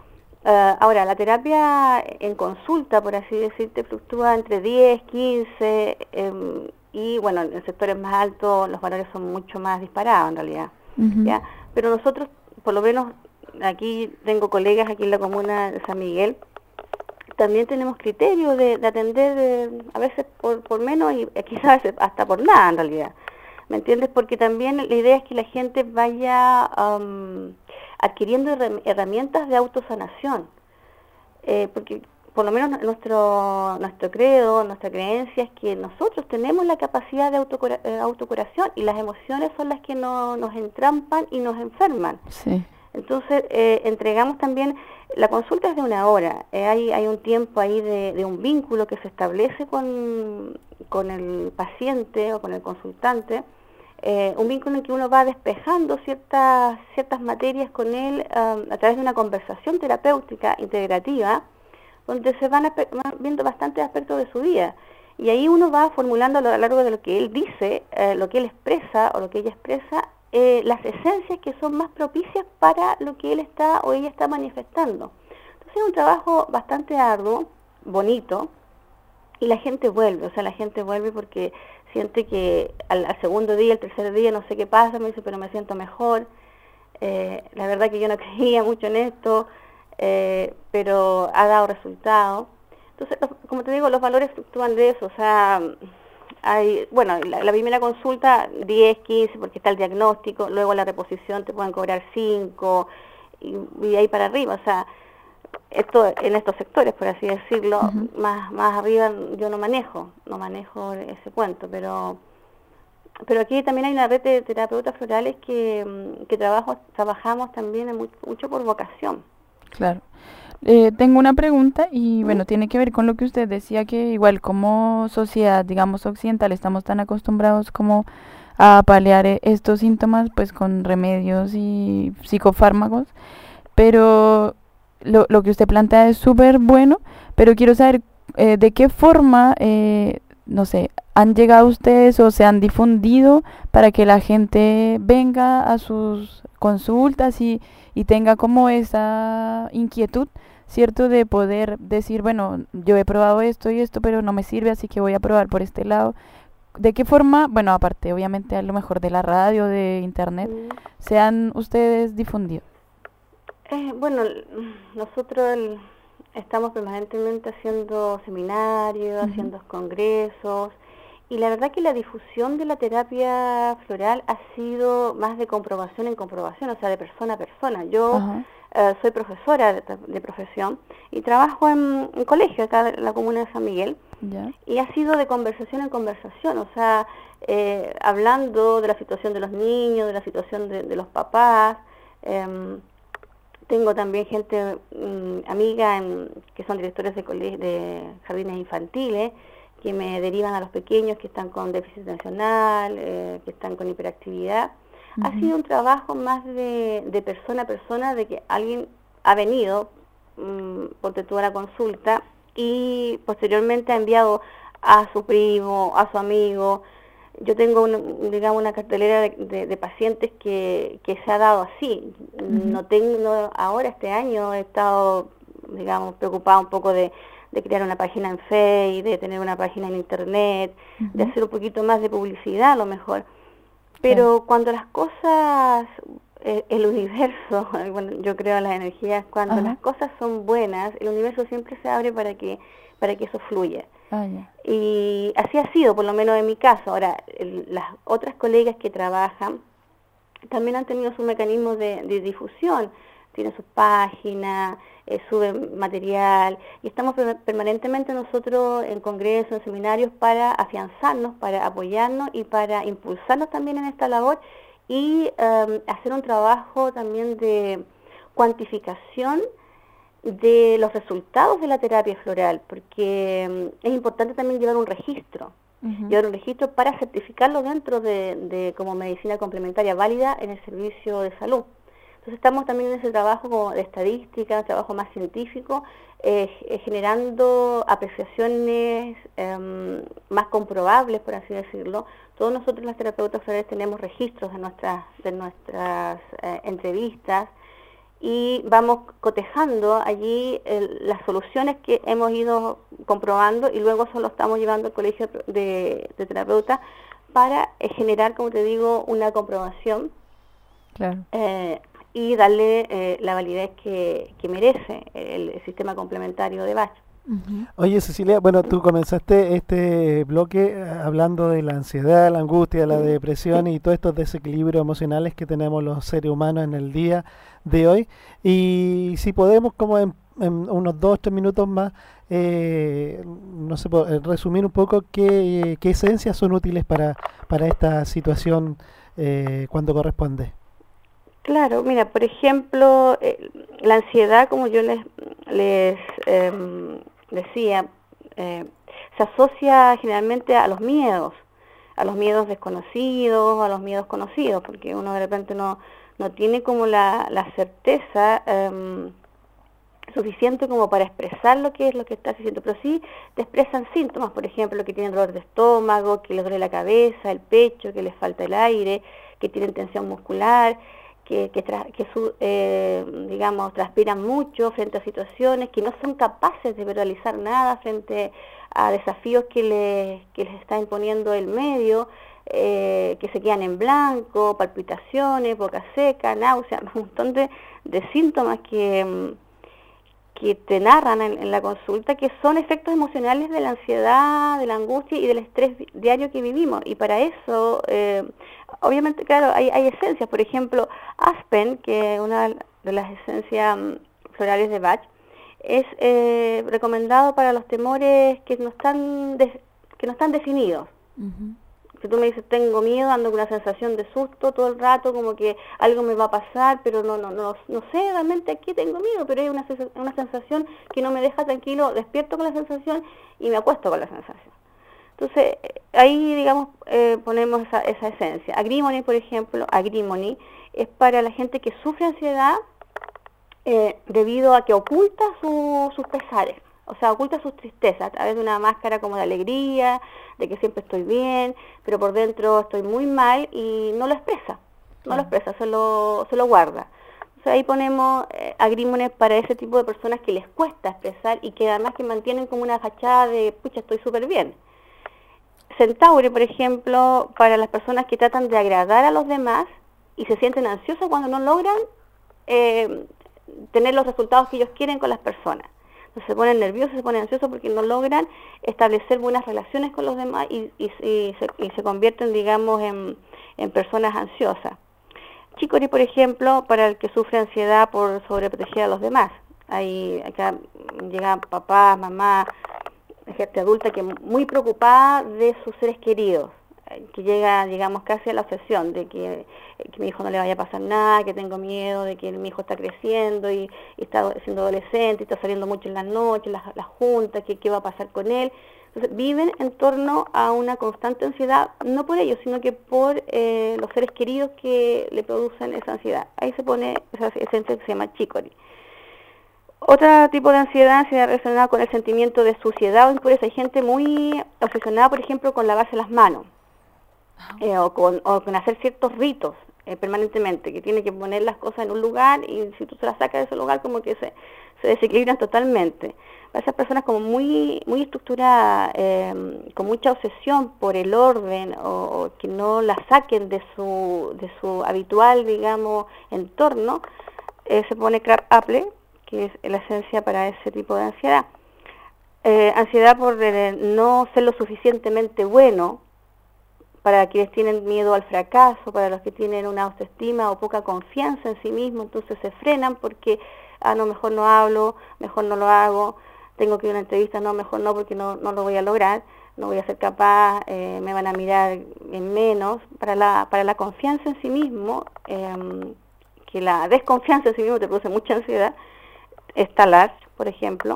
S14: Ah, ahora, la terapia en consulta, por así decirte, fluctúa entre diez, quince, em, y bueno, en sectores más altos los valores son mucho más disparados en realidad.
S9: Ujú.
S14: ¿Ya? Pero nosotros, por lo menos, aquí tengo colegas aquí en la comuna de San Miguel, también tenemos criterios de, de atender eh, a veces por, por menos y eh, quizás hasta por nada en realidad. ¿Me entiendes? Porque también la idea es que la gente vaya um, adquiriendo herram- herramientas de autosanación. Eh, porque por lo menos nuestro nuestro credo, nuestra creencia es que nosotros tenemos la capacidad de autocura- eh, autocuración y las emociones son las que no, nos entrampan y nos enferman.
S9: Sí.
S14: Entonces, eh, entregamos también, la consulta es de una hora, eh, hay, hay un tiempo ahí de, de un vínculo que se establece con, con el paciente o con el consultante, eh, un vínculo en que uno va despejando ciertas, ciertas materias con él um, a través de una conversación terapéutica integrativa, donde se van, aspe- van viendo bastantes aspectos de su vida. Y ahí uno va formulando a lo largo de lo que él dice, eh, lo que él expresa o lo que ella expresa, eh, las esencias que son más propicias para lo que él está o ella está manifestando. Entonces es un trabajo bastante arduo, bonito, y la gente vuelve, o sea, la gente vuelve porque siente que al, al segundo día, al tercer día, no sé qué pasa, me dice, pero me siento mejor. Eh, la verdad que yo no creía mucho en esto, eh, pero ha dado resultado. Entonces, los- como te digo, los valores fluctúan de eso, o sea, hay, bueno, la, la primera consulta diez, quince, porque está el diagnóstico, luego la reposición te pueden cobrar cinco, y, y ahí para arriba, o sea, esto en estos sectores, por así decirlo,
S9: Ujú.
S14: más más arriba yo no manejo, no manejo ese cuento, pero pero aquí también hay una red de terapeutas florales que, mm, que trabajo, trabajamos también en mu- mucho por vocación.
S9: Claro. Eh, tengo una pregunta y bueno, tiene que ver con lo que usted decía, que igual como sociedad, digamos, occidental, estamos tan acostumbrados como a paliar eh, estos síntomas pues con remedios y psicofármacos, pero lo, lo que usted plantea es súper bueno, pero quiero saber eh, de qué forma, eh, no sé, han llegado ustedes o se han difundido para que la gente venga a sus consultas y, y tenga como esa inquietud, ¿cierto? De poder decir, bueno, yo he probado esto y esto, pero no me sirve, así que voy a probar por este lado. ¿De qué forma, bueno, aparte obviamente a lo mejor de la radio, de internet, se han ustedes difundido?
S14: Eh, bueno, l- nosotros el- estamos permanentemente haciendo seminarios,
S9: Ujú.
S14: haciendo congresos, y la verdad que la difusión de la terapia floral ha sido más de comprobación en comprobación, o sea, de persona a persona. Yo
S9: Ajá.
S14: eh, soy profesora de, de profesión y trabajo en un colegio acá en la comuna de San Miguel,
S9: Ya.
S14: y ha sido de conversación en conversación, o sea, eh, hablando de la situación de los niños, de la situación de, de los papás. em, Tengo también gente, mm, amiga, en- que son directores de, cole- de jardines infantiles, que me derivan a los pequeños que están con déficit atencional, eh, que están con hiperactividad. Ha
S9: Ujú.
S14: sido un trabajo más de, de persona a persona, de que alguien ha venido, mm, ponte tú a la consulta, y posteriormente ha enviado a su primo, a su amigo. Yo tengo, un- digamos, una cartelera de, de- de pacientes que, que se ha dado así.
S9: Ujú.
S14: No tengo, no- ahora este año he estado, digamos, preocupada un poco de, de crear una página en Facebook, de tener una página en Internet, de
S9: Ujú.
S14: hacer un poquito más de publicidad a lo mejor. Pero cuando las cosas, eh, el universo, bueno, yo creo en las energías, cuando
S9: Ajá.
S14: las cosas son buenas, el universo siempre se abre para que, para que eso fluya.
S9: Ah, ya.
S14: Y así ha sido, por lo menos en mi caso. Ahora, el- las otras colegas que trabajan también han tenido sus mecanismos de, de difusión, tienen sus páginas, eh, suben material, y estamos per- permanentemente nosotros en congresos, en seminarios, para afianzarnos, para apoyarnos y para impulsarnos también en esta labor, y em, hacer un trabajo también de cuantificación de los resultados de la terapia floral, porque mm, es importante también llevar un registro,
S9: Ujú.
S14: llevar un registro para certificarlo dentro de, de como medicina complementaria válida en el servicio de salud. Entonces estamos también en ese trabajo como de estadística, un trabajo más científico, eh, eh, generando apreciaciones em, más comprobables, por así decirlo. Todos nosotros las terapeutas florales tenemos registros de nuestras, de nuestras eh, entrevistas, y vamos cotejando allí el- las soluciones que hemos ido comprobando, y luego eso lo estamos llevando al colegio de, de terapeutas para eh, generar, como te digo, una comprobación
S9: Claro.
S14: eh, y darle eh, la validez que, que merece el, el sistema complementario de Bach.
S2: Oye, Cecilia, bueno, tú comenzaste este bloque eh, hablando de la ansiedad, la angustia, la depresión y todos estos desequilibrios emocionales que tenemos los seres humanos en el día de hoy. Y si podemos, como en, en unos dos, tres minutos más, eh, no sé, po- eh, resumir un poco qué, qué esencias son útiles para, para esta situación eh, cuando corresponde.
S14: Claro, mira, por ejemplo, eh, la ansiedad, como yo les, les em, decía, eh, se asocia generalmente a los miedos, a los miedos desconocidos, a los miedos conocidos, porque uno de repente no, no tiene como la, la certeza em, suficiente como para expresar lo que es lo que está sintiendo, pero sí te expresan síntomas, por ejemplo, que tienen dolor de estómago, que les duele la cabeza, el pecho, que les falta el aire, que tienen tensión muscular, que, que, tra- que su- eh, digamos, transpiran mucho frente a situaciones, que no son capaces de verbalizar nada frente a desafíos que les, que les está imponiendo el medio, eh, que se quedan en blanco, palpitaciones, boca seca, náuseas, un montón de, de síntomas que, mm, que te narran en, en la consulta, que son efectos emocionales de la ansiedad, de la angustia y del estrés vi- diario que vivimos. Y para eso, eh, obviamente, claro, hay, hay esencias. Por ejemplo, Aspen, que una de las esencias mm, florales de Bach, es eh, recomendado para los temores que no están de, que no están definidos.
S9: Ujú.
S14: Si tú me dices, tengo miedo, ando con una sensación de susto todo el rato, como que algo me va a pasar, pero no no no no sé realmente a qué tengo miedo, pero hay una, sens- una sensación que no me deja tranquilo, despierto con la sensación y me acuesto con la sensación. Entonces, eh, ahí, digamos, eh, ponemos esa, esa esencia. Agrimony, por ejemplo, Agrimony es para la gente que sufre ansiedad eh, debido a que oculta su- sus pesares. O sea, oculta sus tristezas a través de una máscara como de alegría, de que siempre estoy bien, pero por dentro estoy muy mal y no lo expresa, no lo expresa, se lo, se lo guarda. O sea, ahí ponemos eh, agrímones para ese tipo de personas que les cuesta expresar y que además que mantienen como una fachada de, pucha, estoy súper bien. Centaure, por ejemplo, para las personas que tratan de agradar a los demás y se sienten ansiosas cuando no logran eh, tener los resultados que ellos quieren con las personas. Entonces se ponen nerviosos, se ponen ansiosos porque no logran establecer buenas relaciones con los demás y, y, y, se, y se convierten, digamos, en, en personas ansiosas. Chicory, por ejemplo, para el que sufre ansiedad por sobreproteger a los demás. Ahí acá llegan papás, mamás, gente adulta que muy preocupada de sus seres queridos, que llega, digamos, casi a la obsesión de que, que mi hijo no le vaya a pasar nada, que tengo miedo de que mi hijo está creciendo y, y está siendo adolescente, y está saliendo mucho en las noches, las, las juntas, que qué va a pasar con él. Entonces viven en torno a una constante ansiedad, no por ellos, sino que por eh, los seres queridos que le producen esa ansiedad. Ahí se pone esa esencia que se llama chicory. Otro tipo de ansiedad, ansiedad relacionada con el sentimiento de suciedad o impureza. Hay gente muy obsesionada, por ejemplo, con lavarse las manos. Eh, o, con, o con hacer ciertos ritos eh, permanentemente, que tiene que poner las cosas en un lugar y si tú se las sacas de ese lugar como que se, se desequilibran totalmente. Para esas personas como muy muy estructuradas, eh, con mucha obsesión por el orden o, o que no la saquen de su de su habitual, digamos, entorno, eh, se pone crab apple, que es la esencia para ese tipo de ansiedad. Eh, ansiedad por eh, no ser lo suficientemente bueno, para quienes tienen miedo al fracaso, para los que tienen una autoestima o poca confianza en sí mismos, entonces se frenan porque, ah, no, mejor no hablo, mejor no lo hago, tengo que ir a una entrevista, no, mejor no, porque no, no lo voy a lograr, no voy a ser capaz, eh, me van a mirar en menos. Para la, para la confianza en sí mismo, eh, que la desconfianza en sí mismo te produce mucha ansiedad, está Larch, por ejemplo.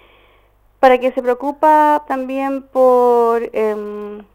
S14: Para quien se preocupa también por... Eh,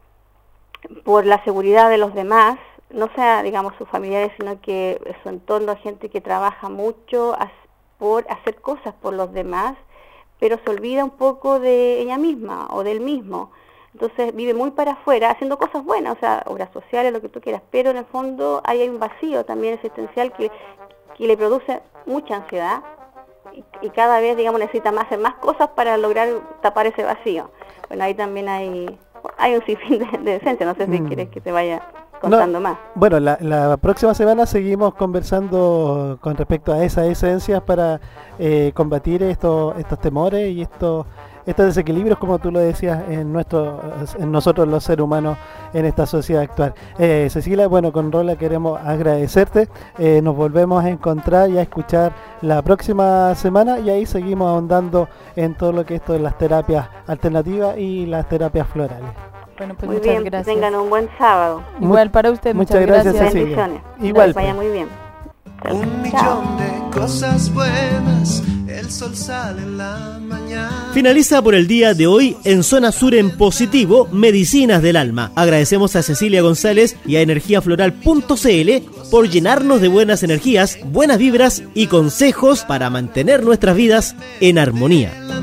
S14: por la seguridad de los demás, no sea, digamos, sus familiares, sino que su entorno, gente que trabaja mucho as, por hacer cosas por los demás, pero se olvida un poco de ella misma o del mismo. Entonces vive muy para afuera, haciendo cosas buenas, o sea, obras sociales, lo que tú quieras, pero en el fondo ahí hay un vacío también existencial que, que le produce mucha ansiedad y, y cada vez, digamos, necesita más, hacer más cosas para lograr tapar ese vacío. Bueno, ahí también hay... Hay un sinfín de, de esencia, no sé si mm. quieres que te vaya contando no, más.
S2: Bueno, la, la próxima semana seguimos conversando con respecto a esas esencias para eh, combatir estos estos temores y estos estos desequilibrios, como tú lo decías, en nuestro en nosotros los seres humanos en esta sociedad actual. Eh, Cecilia, bueno, con Rola queremos agradecerte. Eh, nos volvemos a encontrar y a escuchar la próxima semana y ahí seguimos ahondando en todo lo que esto de las terapias alternativas y las terapias florales.
S9: Bueno, pues
S14: muy
S9: muchas
S14: bien,
S9: gracias.
S14: Tengan un buen sábado.
S9: Igual para usted, muchas,
S2: muchas gracias,
S9: gracias.
S2: Cecilia.
S14: Bendiciones.
S2: Igual.
S14: Vaya muy bien.
S13: Un millón de cosas buenas, el sol sale en la mañana.
S3: Finaliza por el día de hoy en Zona Sur en positivo, Medicinas del Alma. Agradecemos a Cecilia González y a energía floral punto c l por llenarnos de buenas energías, buenas vibras y consejos para mantener nuestras vidas en armonía.